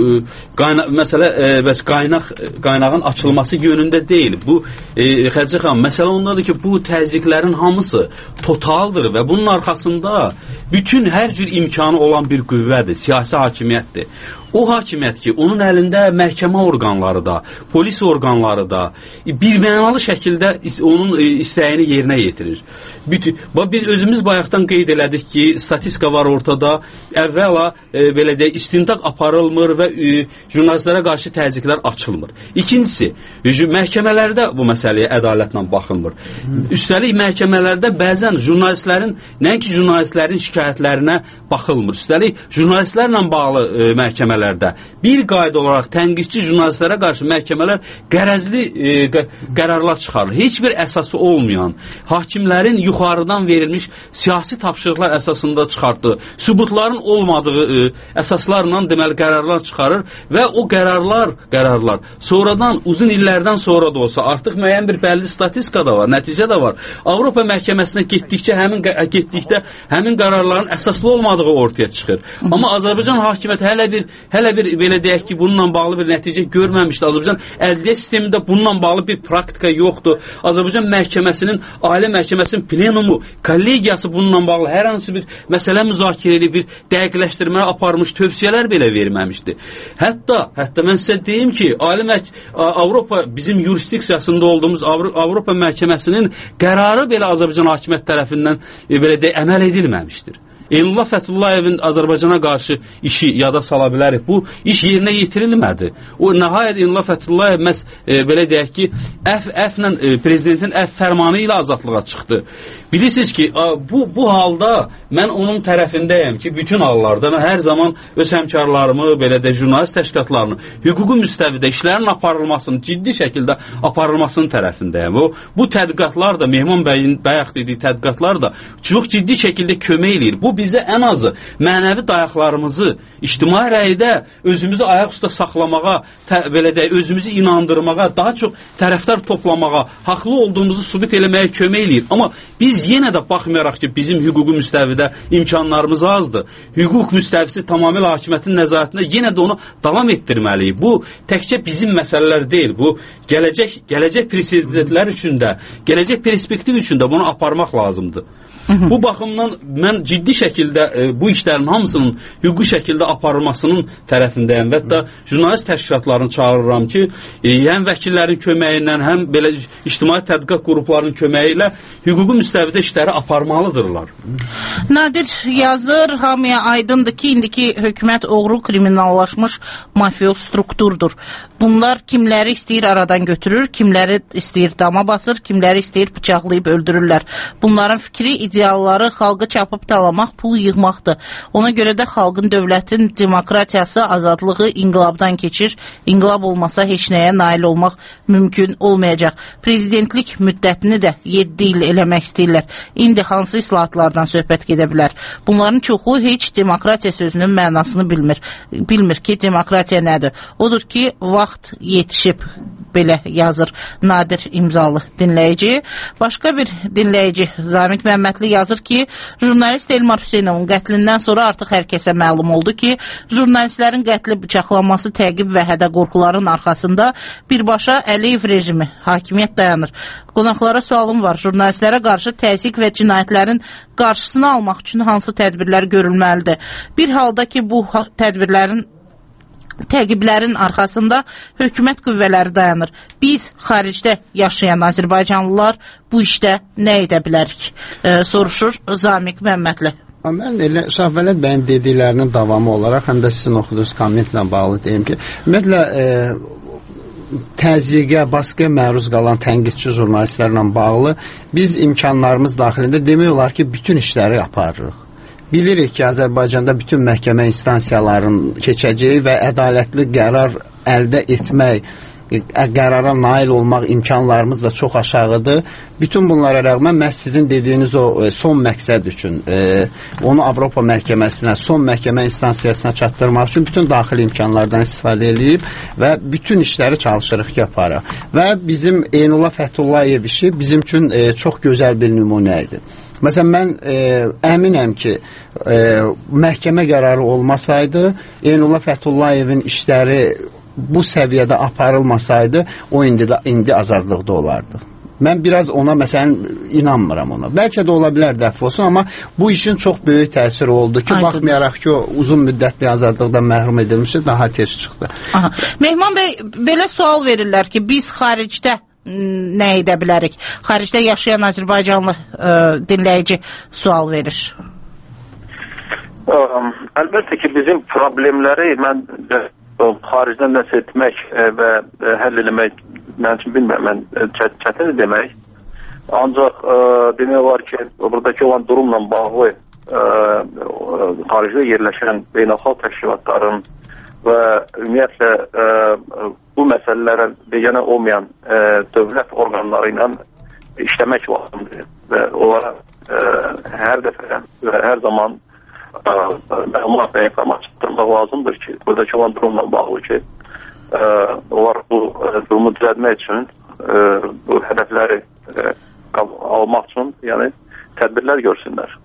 məsələ bəs qaynağın açılması yönündə deyil. Bu Xədicə xanım, məsələ ondadır ki, bu təzyiqlərin hamısı totaldır və bunun arxasında bütün hər cür imkanı olan bir qüvvədir, siyasi hakimiyyətdir. O hakimiyyət ki, onun əlində məhkəmə orqanları da, polis orqanları da birmənalı şəkildə onun istəyini yerinə yetirir. Biz özümüz bayaqdan qeyd elədik ki, statistika var ortada, əvvəla belə deyək, istintaq aparılmır və jurnalistlərə qarşı təzyiqlər açılmır. İkincisi, məhkəmələrdə bu məsələyə ədalətlə baxılmır. Üstəlik məhkəmələrdə bəzən jurnalistlərin, nəinki jurnalistlərin şikayətlərinə baxılmır. Üstəlik jurnalistlərlə bağlı məhkəmələr bir qayda olaraq tənqidçi jurnalistlərə qarşı məhkəmələr qərəzli qərarlar çıxarır. Heç bir əsası olmayan, hakimlərin yuxarıdan verilmiş siyasi tapşırıqlar əsasında çıxartdığı, sübutların olmadığı əsaslarla deməli qərarlar çıxarır və o qərarlar sonradan, uzun illərdən sonra da olsa, artıq müəyyən bir bəlli statistika da var, nəticə də var. Avropa məhkəməsinə getdikcə həmin qərarların əsaslı olmadığı ortaya çıxır. Amma Azərbaycan hakimiyyəti hələ bir belə deyək ki, bununla bağlı bir nəticə görməmişdi. Azərbaycan ədliyyə sistemində bununla bağlı bir praktika yoxdur. Azərbaycan məhkəməsinin, ailə məhkəməsinin plenumu, kollegiyası bununla bağlı hər hansı bir məsələ müzakirə edib, bir dəqiqləşdirmə aparmış, tövsiyələr belə verməmişdi. Hətta mən sizə deyim ki, Avropa bizim yurisdiksiyasında olduğumuz Avropa məhkəməsinin qərarı belə Azərbaycan hakimiyyət tərəfindən belə deyək, əməl edilməmişdir. Eynullah Fətullayevin Azərbaycana qarşı işi yada sala bilərik. Bu iş yerinə yetirilmədi. O nəhayət Eynullah Fəthullayev belə deyək ki, prezidentin əf fərmanı ilə azadlığa çıxdı. Bilirsiniz ki, bu halda mən onun tərəfindəyəm ki, bütün hallarda mən hər zaman öz həmkarlarımı, belə də jurnalist təşkilatlarını, hüquqi müstəvidə işlərin aparılmasının, ciddi şəkildə aparılmasının tərəfindəyəm. Bu tədqiqatlar da, Mehman bəyin bayaq dediyi tədqiqatlar da çox ciddi şəkildə kömək eləyir. Bu bizə ən azı mənəvi dayaqlarımızı ictimai rəydə özümüzü ayaq üstə saxlamağa, belə deyək, özümüzü inandırmağa, daha çox tərəfdar toplamağa, haqlı olduğumuzu sübut eləməyə kömək eləyir. Amma biz yenə də baxmayaraq ki, bizim hüquqi müstəvidə imkanlarımız azdır. Hüquq müstəvisi tamamilə hakimiyyətin nəzarətində yenə də onu davam etdirməliyik. Bu təkcə bizim məsələlər deyil. Bu gələcək presidentlər üçün də, gələcək perspektiv üçün də bunu aparmaq lazımdır. Bu baxımdan mən ciddi şəkildə bu işlərin hamısının hüquqi şəkildə aparılmasının tərəfindəyəm və hətta jurnalist təşkilatlarını çağırıram ki, həm vəkillərin köməyi ilə, həm belə ictimai tədqiqat qruplarının köməyi ilə hüquqi müstəvidə işləri aparmalıdırlar. Nadir yazır, hamıya aydındır ki, indiki hökumət oğru kriminallaşmış mafiyoz strukturdur. Bunlar kimləri istəyir aradan götürür, kimləri istəyir dama basır, kimləri istəyir bıçaqlayıb öldürürlər. Bunların fikri, idealları xalqı çapıb talamaq, pul yığmaqdır. Ona görə də xalqın, dövlətin demokratiyası, azadlığı inqilabdan keçir. İnqilab olmasa heç nəyə nail olmaq mümkün olmayacaq. Prezidentlik müddətini də 7 il eləmək istəyirlər. İndi hansı islahatlardan söhbət gedə bilər? Bunların çoxu heç demokratiya sözünün mənasını bilmir. Bilmir ki, demokratiya nədir? Odur ki, vaxt yetişib, belə yazır Nadir imzalı dinləyici. Başqa bir dinləyici Zamiq Məmmədli yazır ki, jurnalist Elmar Hüseynovun qətlindən sonra artıq hər kəsə məlum oldu ki, jurnalistlərin qətli, bıçaqlanması, təqib və hədə qorxuların arxasında birbaşa Əliyev rejimi, hakimiyyət dayanır. Qonaqlara sualım var. Jurnalistlərə qarşı təzyiq və cinayətlərin qarşısını almaq üçün hansı tədbirlər görülməlidir? Bir halda ki, bu təqiblərin arxasında hökumət qüvvələri dayanır. Biz xaricdə yaşayan Azərbaycanlılar bu işdə nə edə bilərik? Soruşur Zamiq Məmmədli. Mən elə Şahvələt bəyin dediklərinin davamı olaraq, həm də sizin oxuduğunuz kommentlə bağlı deyim ki, ümumiyyətlə təzyiqə, baskıya məruz qalan tənqidçi jurnalistlərlə bağlı biz imkanlarımız daxilində demək olar ki, bütün işləri aparırıq. Bilirik ki, Azərbaycanda bütün məhkəmə instansiyaların keçəcəyi və ədalətli qərar əldə etmək, qərara nail olmaq imkanlarımız da çox aşağıdır. Bütün bunlara rəğmən məhz sizin dediyiniz o son məqsəd üçün, onu Avropa məhkəməsinə, son məhkəmə instansiyasına çatdırmaq üçün bütün daxili imkanlardan istifadə edib və bütün işləri çalışırıq ki, aparaq. Və bizim Eynullah Fəthullayev işi bizim üçün çox gözəl bir nümunə idi. Məsələn, mən əminəm ki, məhkəmə qərarı olmasaydı, Eynullah Fətullayevin işləri bu səviyyədə aparılmasaydı, o indi azadlıqda olardı. Mən biraz ona, məsələn, inanmıram ona. Bəlkə də ola bilər dəf olsun, amma bu işin çox böyük təsiri oldu ki, baxmayaraq ki, o uzun müddətli azadlıqdan məhrum edilmişdi, daha tez çıxdı. Mehman bəy, belə sual verirlər ki, biz xaricdə nə edə bilərik? Xaricdə yaşayan Azərbaycanlı dinləyici sual verir. Əlbəttə ki, bizim problemləri mən xaricdən nəsə etmək və həll eləmək mən üçün bilmirəm, çətin demək. Ancaq demək olar ki, buradakı olan durumla bağlı xaricdə yerləşən beynəlxalq təşkilatların və ümumiyyətlə bu məsələlərə yeganə olmayan dövlət orqanları ilə işləmək lazımdır və onlara hər dəfə və hər zaman məlumat və informasiya çatdırmaq lazımdır ki, buradakı olan durumla bağlı ki, onlar bu durumu düzəltmək üçün, bu hədəfləri almaq üçün tədbirlər görsünlər.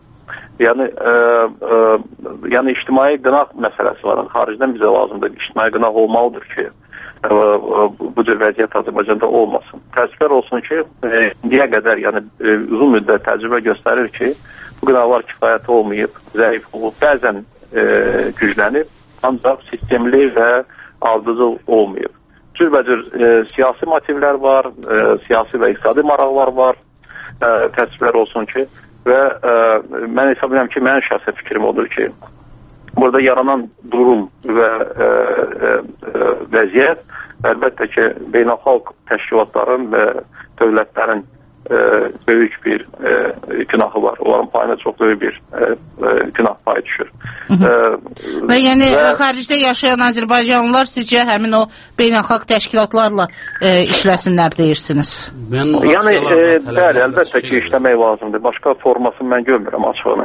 Yəni ictimai qınaq məsələsi var. Xaricdən bizə lazımdır. İctimai qınaq olmalıdır ki, bu cür vəziyyət Azərbaycanda olmasın. Təəssüflər olsun ki, indiyə qədər uzun müddət təcrübə göstərir ki, bu qınaqlar kifayət olmayıb, zəif olub, bəzən güclənib, ancaq sistemli və ardıcıl olmayıb. Cürbəcür siyasi motivlər var, siyasi və iqtisadi maraqlar var. Təəssüflər olsun ki, və mən hesab edirəm ki, mənim şəxsi fikrim odur ki, burada yaranan durum və vəziyyət əlbəttə ki, beynəlxalq təşkilatların və dövlətlərin böyük bir günahı var. Onların payına çox böyük bir günah payı düşür. Və yəni xaricdə yaşayan Azərbaycanlılar sizcə həmin o beynəlxalq təşkilatlarla işləsinlər deyirsiniz? Yəni, bəli, əlbəttə ki, işləmək lazımdır. Başqa formasını mən görmürəm açığını.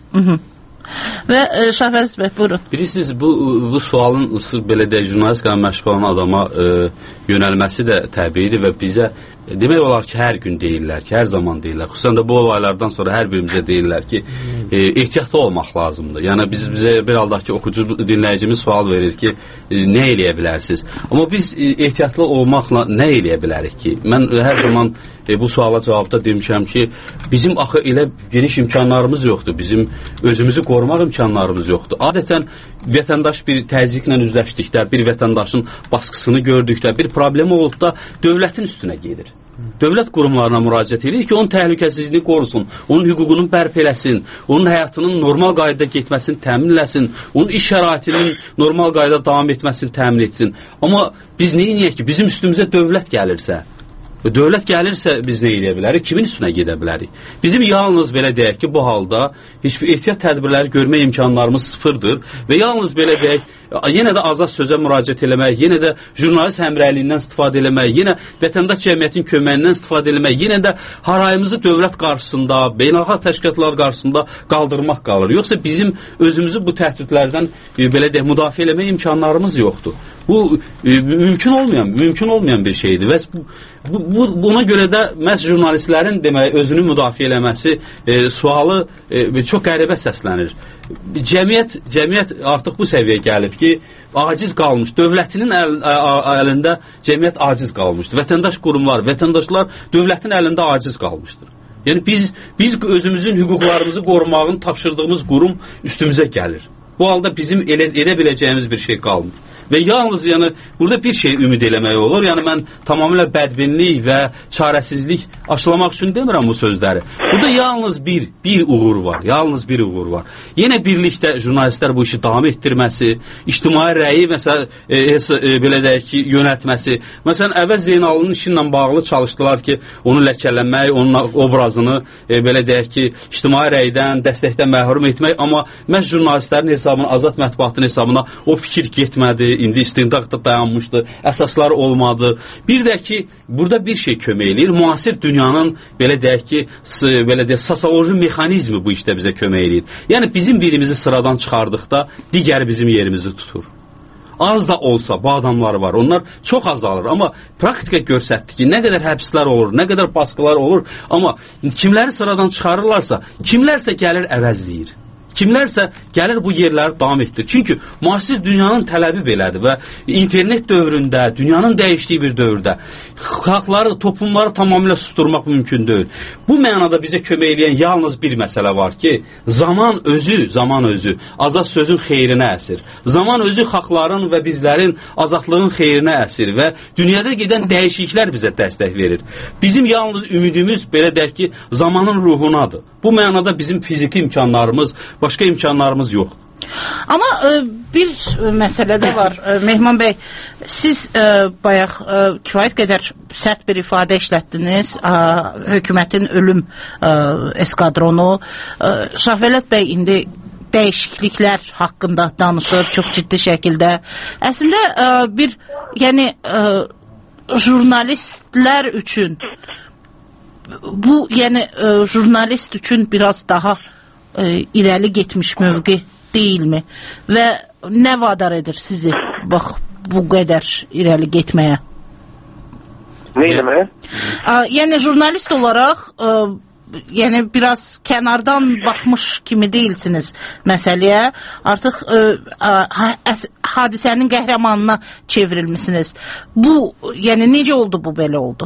Və Şahvəris bəy, buyurun. Bilirsiniz, bu sualın belə də jurnalistikaya məşğul olan adama yönəlməsi də təbiidir və bizə demək olar ki, hər gün deyirlər ki, hər zaman deyirlər. Xüsusən də bu olaylardan sonra hər birimizə deyirlər ki, ehtiyatlı olmaq lazımdır. Yəni, bizə bir haldakı oxucu dinləyicimiz sual verir ki, nə eləyə bilərsiniz? Amma biz ehtiyatlı olmaqla nə eləyə bilərik ki? Mən hər zaman bu suala cavabda demişəm ki, bizim axı elə geniş imkanlarımız yoxdur. Bizim özümüzü qorumaq imkanlarımız yoxdur. Adətən vətəndaş bir təzyiqlə üzləşdikdə, bir vətəndaşın baskısını gördükdə, bir problem olduqda dövlətin üstünə gedir. Dövlət qurumlarına müraciət edir ki, onun təhlükəsizliyini qorusun, onun hüququnun bərpa eləsin, onun həyatının normal qaydada getməsini təmin eləsin, onun iş şəraitinin normal qaydada davam etməsini təmin etsin. Amma biz nə edəyək ki, bizim üstümüzə dövlət gəlirsə, dövlət gəlirsə biz nə edə bilərik, kimin üstünə gedə bilərik? Bizim yalnız belə deyək ki, bu halda heç bir ehtiyat tədbirləri görmə imkanlarımız sıfırdır və yalnız belə deyək, yenə də azad sözə müraciət eləmək, yenə də jurnalist həmrəyliyindən istifadə eləmək, yenə vətəndaş cəmiyyətin köməyindən istifadə eləmək, yenə də harayımızı dövlət qarşısında, beynəlxalq təşkilatlar qarşısında qaldırmaq qalır. Yoxsa bizim özümüzü bu təhdidlərdən belə deyək, müdafiə eləmək imkanlarımız yoxdur. Bu mümkün olmayan bir şeydir və buna görə də məhz jurnalistlərin demək, özünü müdafiə eləməsi sualı çox qəribə səslənir. Cəmiyyət artıq bu səviyyəyə gəlib ki, aciz qalmış, dövlətinin əlində cəmiyyət aciz qalmışdır. Vətəndaş qurumlar, vətəndaşlar dövlətin əlində aciz qalmışdır. Yəni biz özümüzün hüquqlarımızı qorumağını tapşırdığımız qurum üstümüzə gəlir. Bu halda bizim edə biləcəyimiz bir şey qalmır. Və yalnız burada bir şey ümid eləmək olur. Yəni mən tamamilə bədbinlik və çarəsizlik aşılamaq üçün demirəm bu sözləri. Burada yalnız bir uğur var. Yalnız bir uğur var. Yenə birlikdə jurnalistlər bu işi davam etdirməsi, ictimai rəyi məsələn belə deyək ki, yönəltməsi. Məsələn, Əvəz Zeynalının işi ilə bağlı çalışdılar ki, onu ləkələmək, onun obrazını belə deyək ki, ictimai rəydən, dəstəkdən məhrum etmək. Amma məhz jurnalistlərin hesabına, azad mətbuatın hesabına o fikir getmədi. İndi istintaq da dayanmışdı, əsasları olmadı. Bir də ki, burada bir şey kömək eləyir. Müasir dünyanın belə deyək ki, sosioloji mexanizmi bu işdə bizə kömək eləyir. Yəni bizim birimizi sıradan çıxardıqda digəri bizim yerimizi tutur. az da olsa bu adamlar var. Onlar çox azalır. Amma praktika göstərdi ki, nə qədər həbslər olur, nə qədər baskılar olur. Amma kimləri sıradan çıxarırlarsa, kimlərsə gəlir əvəzləyir. Kimlərsə gəlir bu yerləri davam etdirir. Çünki müasir dünyanın tələbi belədir və internet dövründə, dünyanın dəyişdiyi bir dövrdə xalqları, toplumları tamamilə susturmaq mümkün deyil. Bu mənada bizə kömək edən yalnız bir məsələ var ki, zaman özü azad sözün xeyrinə əsir. Zaman özü xalqların və bizlərin azadlığın xeyrinə əsir və dünyada gedən dəyişikliklər bizə dəstək verir. Bizim yalnız ümidimiz belə deyək ki, zamanın ruhunadır. Bu mənada bizim fiziki imkanlarımız, başqa imkanlarımız yoxdur. Amma bir məsələ də var. Mehman bəy, siz bayaq kifayət qədər sərt bir ifadə işlətdiniz. Hökumətin ölüm eskadronu. Şahvələt bəy indi dəyişikliklər haqqında danışır çox ciddi şəkildə. Əslində bir, yəni jurnalistlər üçün bu, yəni jurnalist üçün biraz daha irəli getmiş mövqe deyilmi? Və nə vadar edir sizi bax bu qədər irəli getməyə? Nə demək? Yəni jurnalist olaraq yəni biraz kənardan baxmış kimi deyilsiniz məsələyə. Artıq hadisənin qəhrəmanına çevrilmisiniz. Bu, yəni necə oldu bu belə oldu?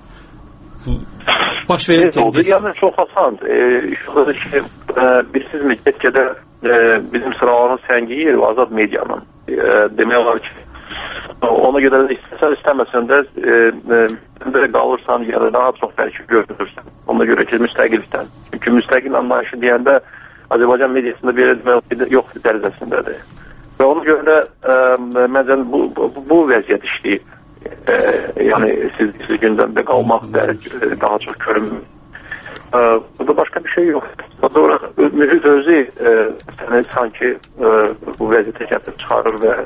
Baş verin oldu. Yəni çox asan. Şudur ki, bilirsizmi, get-gedə bizim sıralarımız səngiyir və azad medianın. Demək olar ki, ona görə də istəsən, istəməsən də qalırsan, yəni daha çox bəlkə görünürsən. Ona görə ki, müstəqillikdən. Çünki müstəqil anlayışı deyəndə Azərbaycan mediasında belə demək yox dərəcəsindədir. Və ona görə də məncə bu vəziyyət işləyib. Yəni siz gündəmdə qalmaq daha çox görünmür. Burada başqa bir şey yox. Sonra mühit özü səni sanki bu vəziyyətə gətirib çıxarır və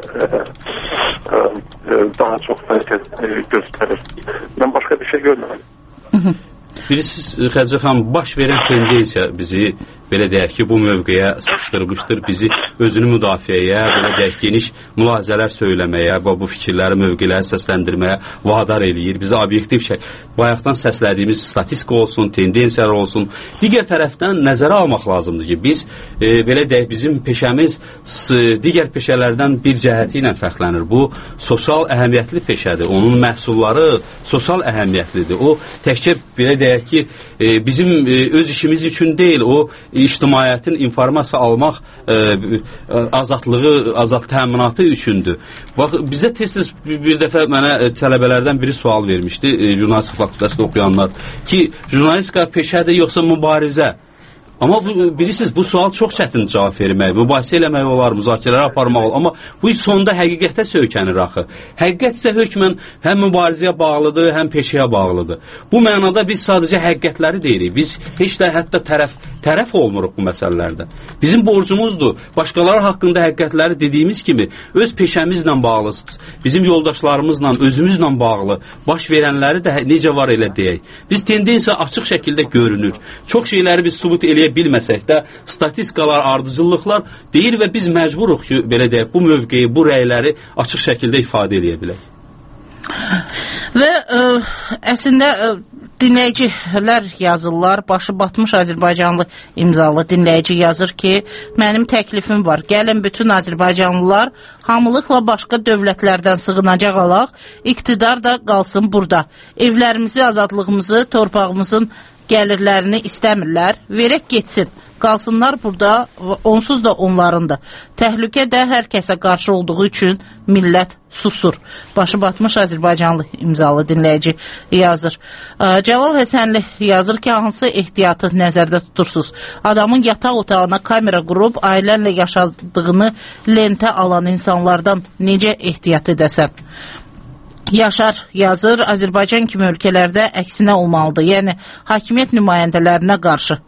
daha çox göstərir. Mən başqa bir şey görmədim. Bilirsiniz, Xədicə xanım, baş verən tendensiya bizi, belə deyək ki, bu mövqeyə sıxışdırmışdır. Bizi özünü müdafiəyə, belə deyək, geniş mülahizələr söyləməyə, bu fikirləri, mövqeləri səsləndirməyə vadar eləyir. Bizi obyektiv bayaqdan səslədiyimiz statistika olsun, tendensiyalar olsun. Digər tərəfdən nəzərə almaq lazımdır ki, biz, belə deyək, bizim peşəmiz digər peşələrdən bir cəhəti ilə fərqlənir. Bu, sosial əhəmiyyətli peşədir. Onun məhsulları sosial əhəmiyyətlidir. O, təkcə, belə deyək ki, bizim öz işimiz üçün deyil, o ictimaiyyətin informasiya almaq azad təminatı üçündür. Bax, bizə tez-tez bir dəfə mənə tələbələrdən biri sual vermişdi, jurnalistika fakültəsində oxuyanlar, ki, jurnalistika peşədir yoxsa mübarizə? Amma bilirsiniz, bu sual çox çətin cavab vermək, mübahisə eləmək olar, müzakirələr aparmaq olar. Amma bu sonda həqiqətə söykənir axı. Həqiqət isə hökmən həm mübarizəyə bağlıdır, həm peşəyə bağlıdır. Bu mənada biz sadəcə həqiqətləri deyirik. Biz heç də hətta tərəf olmuruq bu məsələlərdə. Bizim borcumuzdur. Başqaları haqqında həqiqətləri dediyimiz kimi öz peşəmizlə bağlı, bizim yoldaşlarımızla, özümüzlə bağlı baş verənləri də necə var elə deyək. Biz tendensiya açıq şəkildə görünür. Çox şeyləri biz sübut eləyə bilməsək də statistikalar, ardıcıllıqlar deyir və biz məcburuq ki, belə deyək, bu mövqeyi, bu rəyləri açıq şəkildə ifadə eləyə bilək. Və əslində dinləyicilər yazırlar, başı batmış Azərbaycanlı imzalı dinləyici yazır ki, mənim təklifim var, gəlin bütün Azərbaycanlılar hamılıqla başqa dövlətlərdən sığınacaq alaq, iqtidar da qalsın burada. Evlərimizi, azadlığımızı, torpağımızın gəlirlərini istəmirlər, verək getsin, qalsınlar burada, onsuz da onlarındır. Təhlükə də hər kəsə qarşı olduğu üçün millət susur. Başı batmış Azərbaycanlı imzalı dinləyici yazır. Cəlal Həsənli yazır ki, hansı ehtiyatı nəzərdə tutursunuz? Adamın yataq otağına kamera qurub, ailələrlə yaşadığını lentə alan insanlardan necə ehtiyat edəsən? Yaşar yazır, Azərbaycan kimi ölkələrdə əksinə olmalıdır. Yəni, hakimiyyət nümayəndələrinə qarşı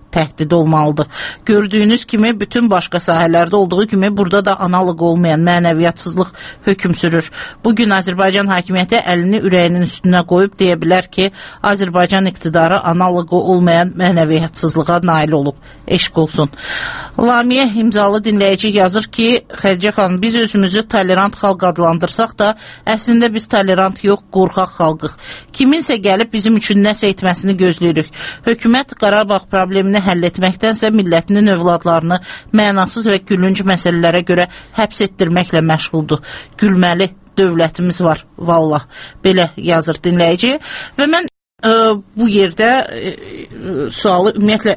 təhdid olmalıdır. Gördüyünüz kimi bütün başqa sahələrdə olduğu kimi burada da analoq olmayan mənəviyyatsızlıq hökm sürür. Bugün Azərbaycan hakimiyyəti əlini ürəyinin üstünə qoyub deyə bilər ki, Azərbaycan iqtidarı analoqu olmayan mənəviyyatsızlığa nail olub. Eşq olsun. Lamiyə imzalı dinləyici yazır ki, Xədicə xanım, biz özümüzü tolerant xalq adlandırsaq da, əslində biz tolerant yox, qorxaq xalqıq. Kiminsə gəlib bizim üçün nəsə etməsini gözləyirik. Hökumət Qarabağ problemini həll etməkdənsə millətinin övladlarını mənasız və gülünc məsələlərə görə həbs etdirməklə məşğuldur. Gülməli dövlətimiz var, vallah. Belə yazır dinləyici. Və mən bu yerdə sualı ümumiyyətlə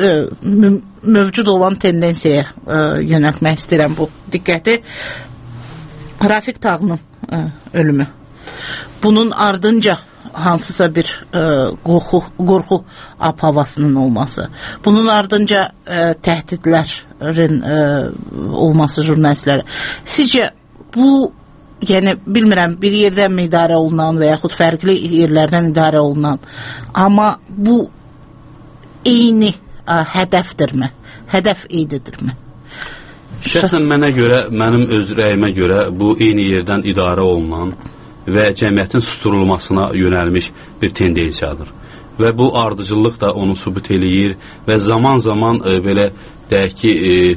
mövcud olan tendensiyaya yönəltmək istəyirəm bu diqqəti. Rafiq Tağının ölümü. Bunun ardınca hansısa bir qorxu ab-havasının olması, bunun ardınca təhdidlərin olması jurnalistlərə. Sizcə bu, yəni bilmirəm, bir yerdən mi idarə olunan və yaxud fərqli yerlərdən idarə olunan, amma bu eyni hədəfdirmi? Hədəf eynidirmi? Şəxsən mənə görə, mənim öz rəyimə görə bu eyni yerdən idarə olunan və cəmiyyətin susturulmasına yönəlmiş bir tendensiyadır. Və bu ardıcıllıq da onu sübut eləyir və zaman-zaman belə deyək ki,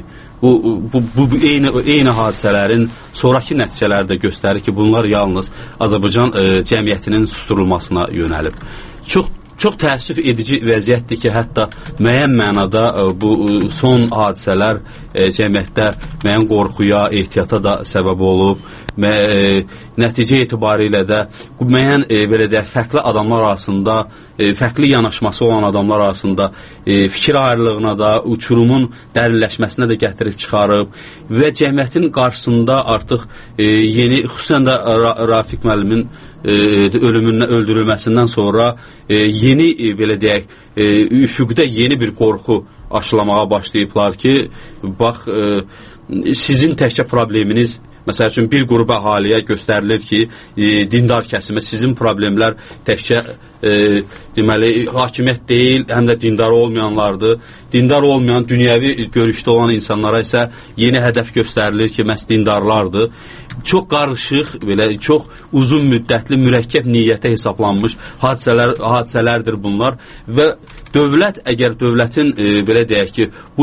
bu eyni hadisələrin sonraki nəticələri də göstərir ki, bunlar yalnız Azərbaycan cəmiyyətinin susturulmasına yönəlib. Çox təəssüf edici vəziyyətdir ki, hətta müəyyən mənada bu son hadisələr cəmiyyətdə müəyyən qorxuya, ehtiyata da səbəb olub və nəticə etibarilə də müəyyən belə deyək, fərqli adamlar arasında, fərqli yanaşması olan adamlar arasında fikir ayrılığına da, uçurumun dərinləşməsinə də gətirib çıxarıb və cəmiyyətin qarşısında artıq yeni, xüsusən də Rafiq müəllimin öldürülməsindən sonra yeni, belə deyək, üfüqdə yeni bir qorxu aşılamağa başlayıblar ki, bax, sizin təkcə probleminiz, məsəl üçün bir qrup əhaliyə göstərilir ki, dindar kəsimə sizin problemlər təkcə deməli, hakimiyyət deyil, həm də dindar olmayanlardır. Dindar olmayan, dünyəvi görüşdə olan insanlara isə yeni hədəf göstərilir ki, məhz dindarlardır. Çox qarışıq, belə çox uzun müddətli, mürəkkəb niyyətə hesablanmış hadisələrdir bunlar və dövlət, əgər dövlətin, belə deyək ki, bu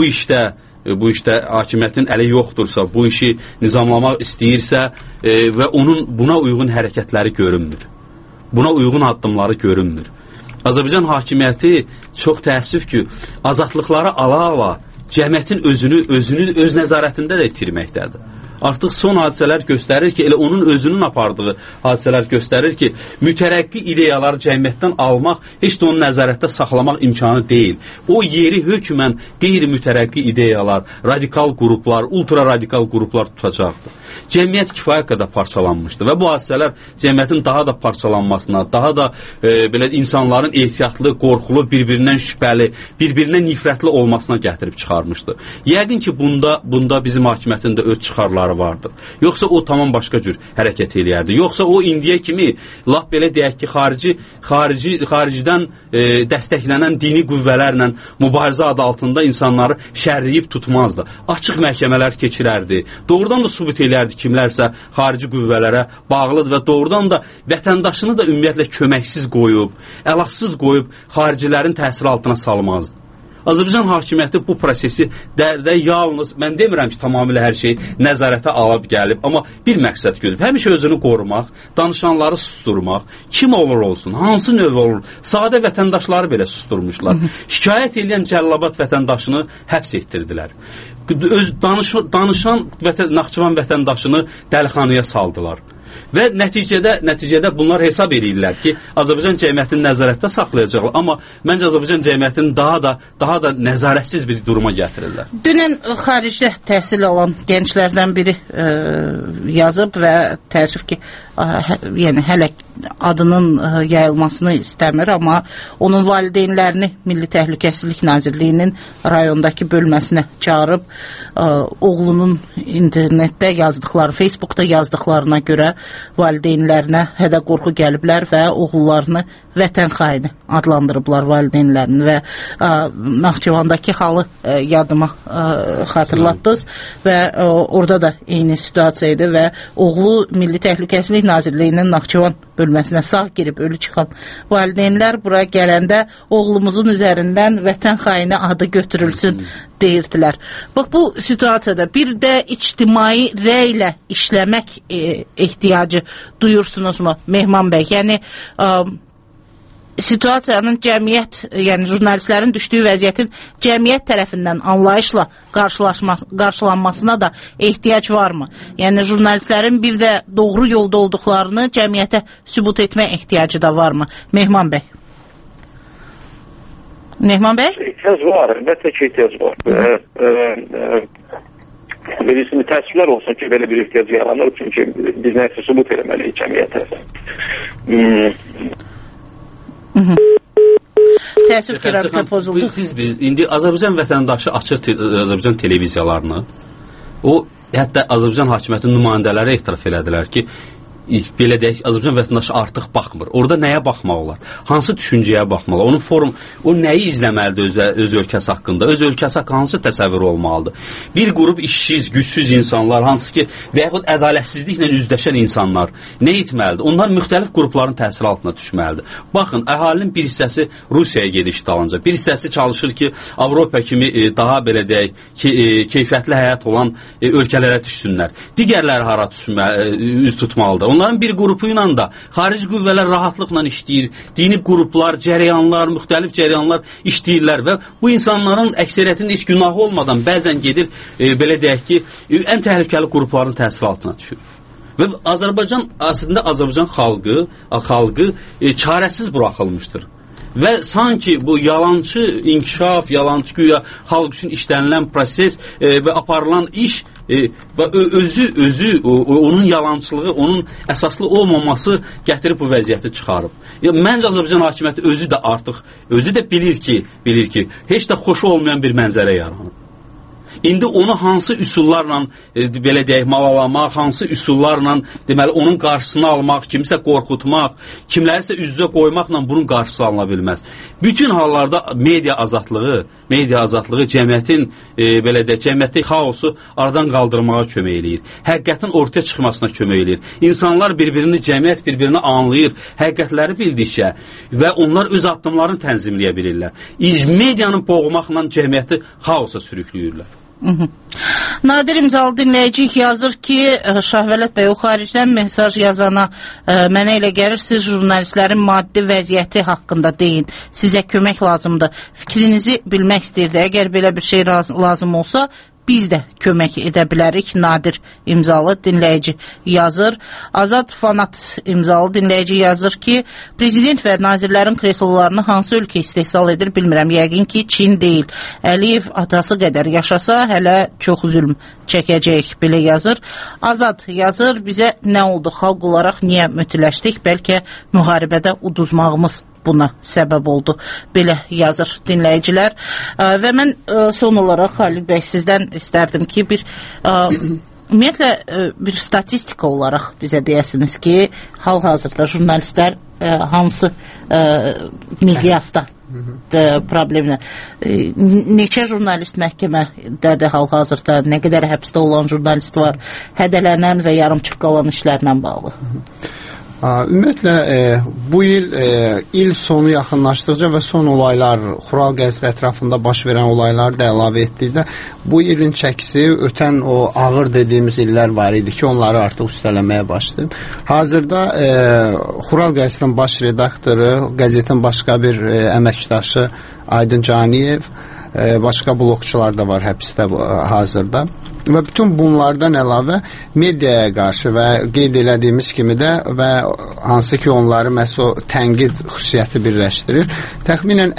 işdə hakimiyyətin əli yoxdursa, bu işi nizamlamaq istəyirsə və onun buna uyğun hərəkətləri görünmür. Buna uyğun addımları görünmür. Azərbaycan hakimiyyəti çox təəssüf ki, azadlıqları ala-ala cəmiyyətin özünü öz nəzarətində də itirməkdədir. Artıq son hadisələr göstərir ki, elə onun özünün apardığı hadisələr göstərir ki, mütərəqqi ideyaları cəmiyyətdən almaq, heç də onu nəzarətdə saxlamaq imkanı deyil. O yeri hökmən qeyri-mütərəqqi ideyalar, radikal qruplar, ultra-radikal qruplar tutacaqdır. Cəmiyyət kifayət qədər parçalanmışdır və bu hadisələr cəmiyyətin daha da parçalanmasına, daha da belə insanların ehtiyatlı, qorxulu, bir-birindən şübhəli, bir-birindən nifrətli olmasına gətirib çıxarmışdır. Yəqin ki, bunda bizim hakimiyyətin də öz çıxarları vardır. Yoxsa o tamam başqa cür hərəkət eləyərdi. Yoxsa o indiyə kimi lap belə deyək ki, xaricidən dəstəklənən dini qüvvələrlə mübarizə adı altında insanları şərləyib tutmazdı. Açıq məhkəmələr keçirərdi. Doğrudan da sübut eləyərdi kimlərsə xarici qüvvələrə bağlıdır və doğrudan da vətəndaşını da ümumiyyətlə köməksiz qoyub, əlaqsız qoyub xaricilərin təsiri altına salmazdı. Azərbaycan hakimiyyəti bu prosesi də yalnız, mən demirəm ki, tamamilə hər şey nəzarətə alıb gəlib, amma bir məqsəd görüb. Həmişə özünü qorumaq, danışanları susturmaq, kim olur olsun, hansı növ olur, sadə vətəndaşları belə susturmuşlar. Şikayət edən Cəllabad vətəndaşını həbs etdirdilər. Danışan Naxçıvan vətəndaşını dəlixanaya saldılar. Və nəticədə bunlar hesab edirlər ki, Azərbaycan cəmiyyətini nəzarətdə saxlayacaqlar, amma məncə Azərbaycan cəmiyyətini daha da nəzarətsiz bir duruma gətirirlər. Dünən xaricdə təhsil alan gənclərdən biri yazıb və təəssüf ki, yəni hələ adının yayılmasını istəmir, amma onun valideynlərini Milli Təhlükəsizlik Nazirliyinin rayondakı bölməsinə çağırıb oğlunun internetdə yazdıqları, Facebookda yazdıqlarına görə valideynlərinə hədə-qorxu gəliblər və oğullarını vətən xaini adlandırıblar valideynlərini və Naxçıvandakı halı yadıma xatırlatdınız və orada da eyni situasiya idi və oğlu Milli Təhlükəsizlik Nazirliyinin Naxçıvan bölməsinə sağ girib ölü çıxan valideynlər bura gələndə oğlumuzun üzərindən vətən xaini adı götürülsün deyirdilər. Bax, bu situasiyada bir də ictimai rəylə işləmək ehtiyacı duyursunuzmu Mehman bəy? Yəni, situasiyanın cəmiyyət, yəni jurnalistlərin düşdüyü vəziyyətin cəmiyyət tərəfindən anlayışla qarşılanmasına da ehtiyac varmı? Yəni, jurnalistlərin bir də doğru yolda olduqlarını cəmiyyətə sübut etmə ehtiyacı da varmı? Mehman bəy. Mehman bəy? İhtiyac var, əlbəttə ki, ihtiyac var. Birisini təəssüflər olsun ki, belə bir ihtiyac yaranır, çünki biz nəsə sübut eləməliyik cəmiyyətə. Təəssüf ki, rabitə pozuldu. İndi Azərbaycan vətəndaşı açır Azərbaycan televiziyalarını. O, hətta Azərbaycan hakimiyyətinin nümayəndələri etiraf elədilər ki, belə deyək, Azərbaycan vətəndaşı artıq baxmır. Orada nəyə baxmaq olar? Hansı düşüncəyə baxmaq olar? O nəyi izləməlidir öz ölkəsi haqqında? Öz ölkəsi haqqında hansı təsəvvür olmalıdır? Bir qrup işsiz, gücsüz insanlar, hansı ki, və yaxud ədalətsizliklə üzləşən insanlar nə etməlidir? Onlar müxtəlif qrupların təsiri altına düşməlidir. Baxın, əhalinin bir hissəsi Rusiyaya gediş dalınca, bir hissəsi çalışır ki, Avropa kimi daha belə deyək, keyfiyyətli həyat olan ölkələrə düşsünlər. Digərləri hara üz tutmalıdır? Onların bir qrupu ilə də xarici qüvvələr rahatlıqla işləyir, dini qruplar, cərəyanlar, müxtəlif cərəyanlar işləyirlər və bu insanların əksəriyyətinin heç günahı olmadan bəzən gedir, belə deyək ki, ən təhlükəli qrupların təsiri altına düşür. Və aslında Azərbaycan xalqı çarəsiz buraxılmışdır. Və sanki bu yalançı inkişaf, yalançı güya xalq üçün işlənilən proses və aparılan iş onun yalançılığı, onun əsaslı olmaması gətirib bu vəziyyəti çıxarıb. Məncə Azərbaycan hakimiyyəti özü də bilir ki, heç də xoşu olmayan bir mənzərə yaranıb. İndi onu hansı üsullarla, belə deyək, malalamaq, hansı üsullarla, deməli, onun qarşısını almaq, kimsə qorxutmaq, kimlərisə üz-üzə qoymaqla bunun qarşısı alına bilməz. Bütün hallarda media azadlığı cəmiyyətin, belə deyək, cəmiyyətdə xaosu aradan qaldırmağa kömək eləyir. Həqiqətin ortaya çıxmasına kömək eləyir. İnsanlar cəmiyyət birbirini anlayır, həqiqətləri bildikcə və onlar öz addımlarını tənzimləyə bilirlər. Medianın boğmaqla cəmiyyəti xaosa sürükləyirlər. Nadir İmzalı dinləyici yazır ki, Şahvələt bəy, o xaricdən mesaj yazana mənə elə gəlir, siz jurnalistlərin maddi vəziyyəti haqqında deyin, sizə kömək lazımdır, fikrinizi bilmək istəyirdi, əgər belə bir şey lazım olsa biz də kömək edə bilərik. Nadir İmzalı dinləyici yazır. Azad Fanat İmzalı dinləyici yazır ki, prezident və nazirlərin kreslolarını hansı ölkə istehsal edir bilmirəm. Yəqin ki, Çin deyil. Əliyev atası qədər yaşasa hələ çox zülm çəkəcək, belə yazır. Azad yazır, bizə nə oldu? Xalq olaraq niyə mütləşdik? Bəlkə müharibədə uduzmağımız buna səbəb oldu. Belə yazır dinləyicilər. Və mən son olaraq Xalid bəy sizdən istərdim ki, ümumiyyətlə bir statistika olaraq bizə deyəsiniz ki, hal-hazırda jurnalistlər hansı miqyasda problemlə, neçə jurnalist məhkəmədədir hal-hazırda, nə qədər həbsdə olan jurnalist var, hədələnən və yarımçıq qalan işlərlə bağlı? Ümumiyyətlə, bu il sonu yaxınlaşdıqca və son olaylar, Xural qəzeti ətrafında baş verən olayları da əlavə etdikdə, bu ilin çəkisi ötən o ağır dediyimiz illər var idi ki, onları artıq üstələməyə başlayıb. Hazırda Xural qəzetinin baş redaktoru, qəzetin başqa bir əməkdaşı Aydın Caniyev, başqa blokçular da var həbsdə hazırda. Və bütün bunlardan əlavə mediaya qarşı və qeyd elədiyimiz kimi də və hansı ki onları məhz o tənqid xüsusiyyəti birləşdirir. Təxminən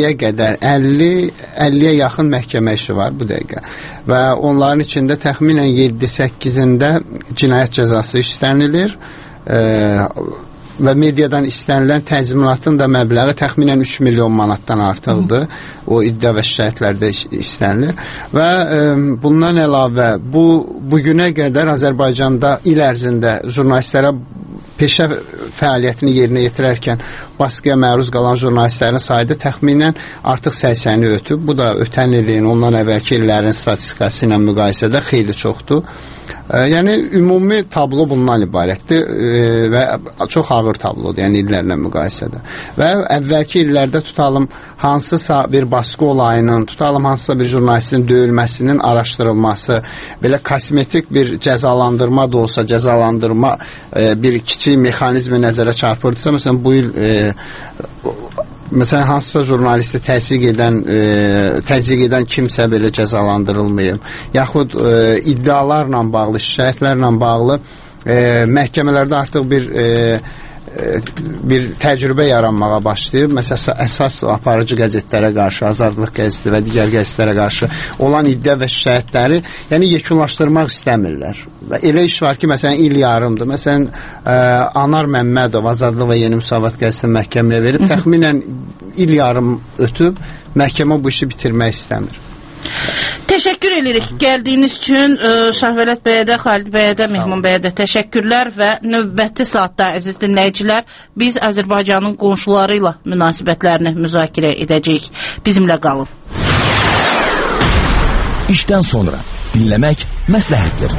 50-yə yaxın məhkəmə işi var bu dəqiqə. Və onların içində təxminən 7-8-ində cinayət cəzası işlənilir. və mediadan istənilən təzminatın da məbləği təxminən 3 milyon manatdan artıqdır. O iddia və şikayətlərdə istənilir. Və bundan əlavə bu günə qədər Azərbaycanda il ərzində jurnalistlərə peşə fəaliyyətini yerinə yetirərkən baskıya məruz qalan jurnalistlərin sayı təxminən artıq 80-i ötüb. Bu da ötən ilin, ondan əvvəlki illərin statistikası ilə müqayisədə xeyli çoxdur. Yəni ümumi tablo bundan ibarətdir və çox ağır tablodur, yəni illərlə müqayisədə. Və əvvəlki illərdə tutalım hansısa bir baskı olayının, tutalım hansısa bir jurnalistin döyülməsinin araşdırılması, belə kosmetik bir cəzalandırma da olsa, cəzalandırma bir kiçik mexanizmi nəzərə çarpırdısa, məsələn bu il məsələn hansısa jurnalisti təzyiq edən kimsə belə cəzalandırılmayıb, yaxud iddialarla bağlı, şikayətlərlə bağlı məhkəmələrdə artıq bir təcrübə yaranmağa başlayıb. Məsələn, əsas aparıcı qəzetlərə qarşı, Azadlıq qəzeti və digər qəzetlərə qarşı olan iddia və şikayətləri yekunlaşdırmaq istəmirlər. Və elə iş var ki, məsələn, il yarımdır. Məsələn, Anar Məmmədov Azadlıq və Yeni Müsavat qəzetini məhkəməyə verib, təxminən il yarım ötüb, məhkəmə bu işi bitirmək istəmir. Təşəkkür edirik gəldiyiniz üçün Şahvələt bəyə də, Xalid bəyə də, Mehman bəyə də təşəkkürlər və növbəti saatda əziz dinləyicilər biz Azərbaycanın qonşuları ilə münasibətlərini müzakirə edəcəyik. Bizimlə qalın. İşdən sonra dinləmək məsləhətdir.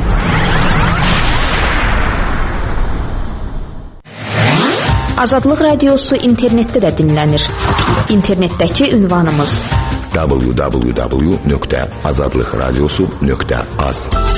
Azadlıq Radiosu internetdə də dinlənir. İnternetdəki ünvanımız www.azadlıqradiosu.az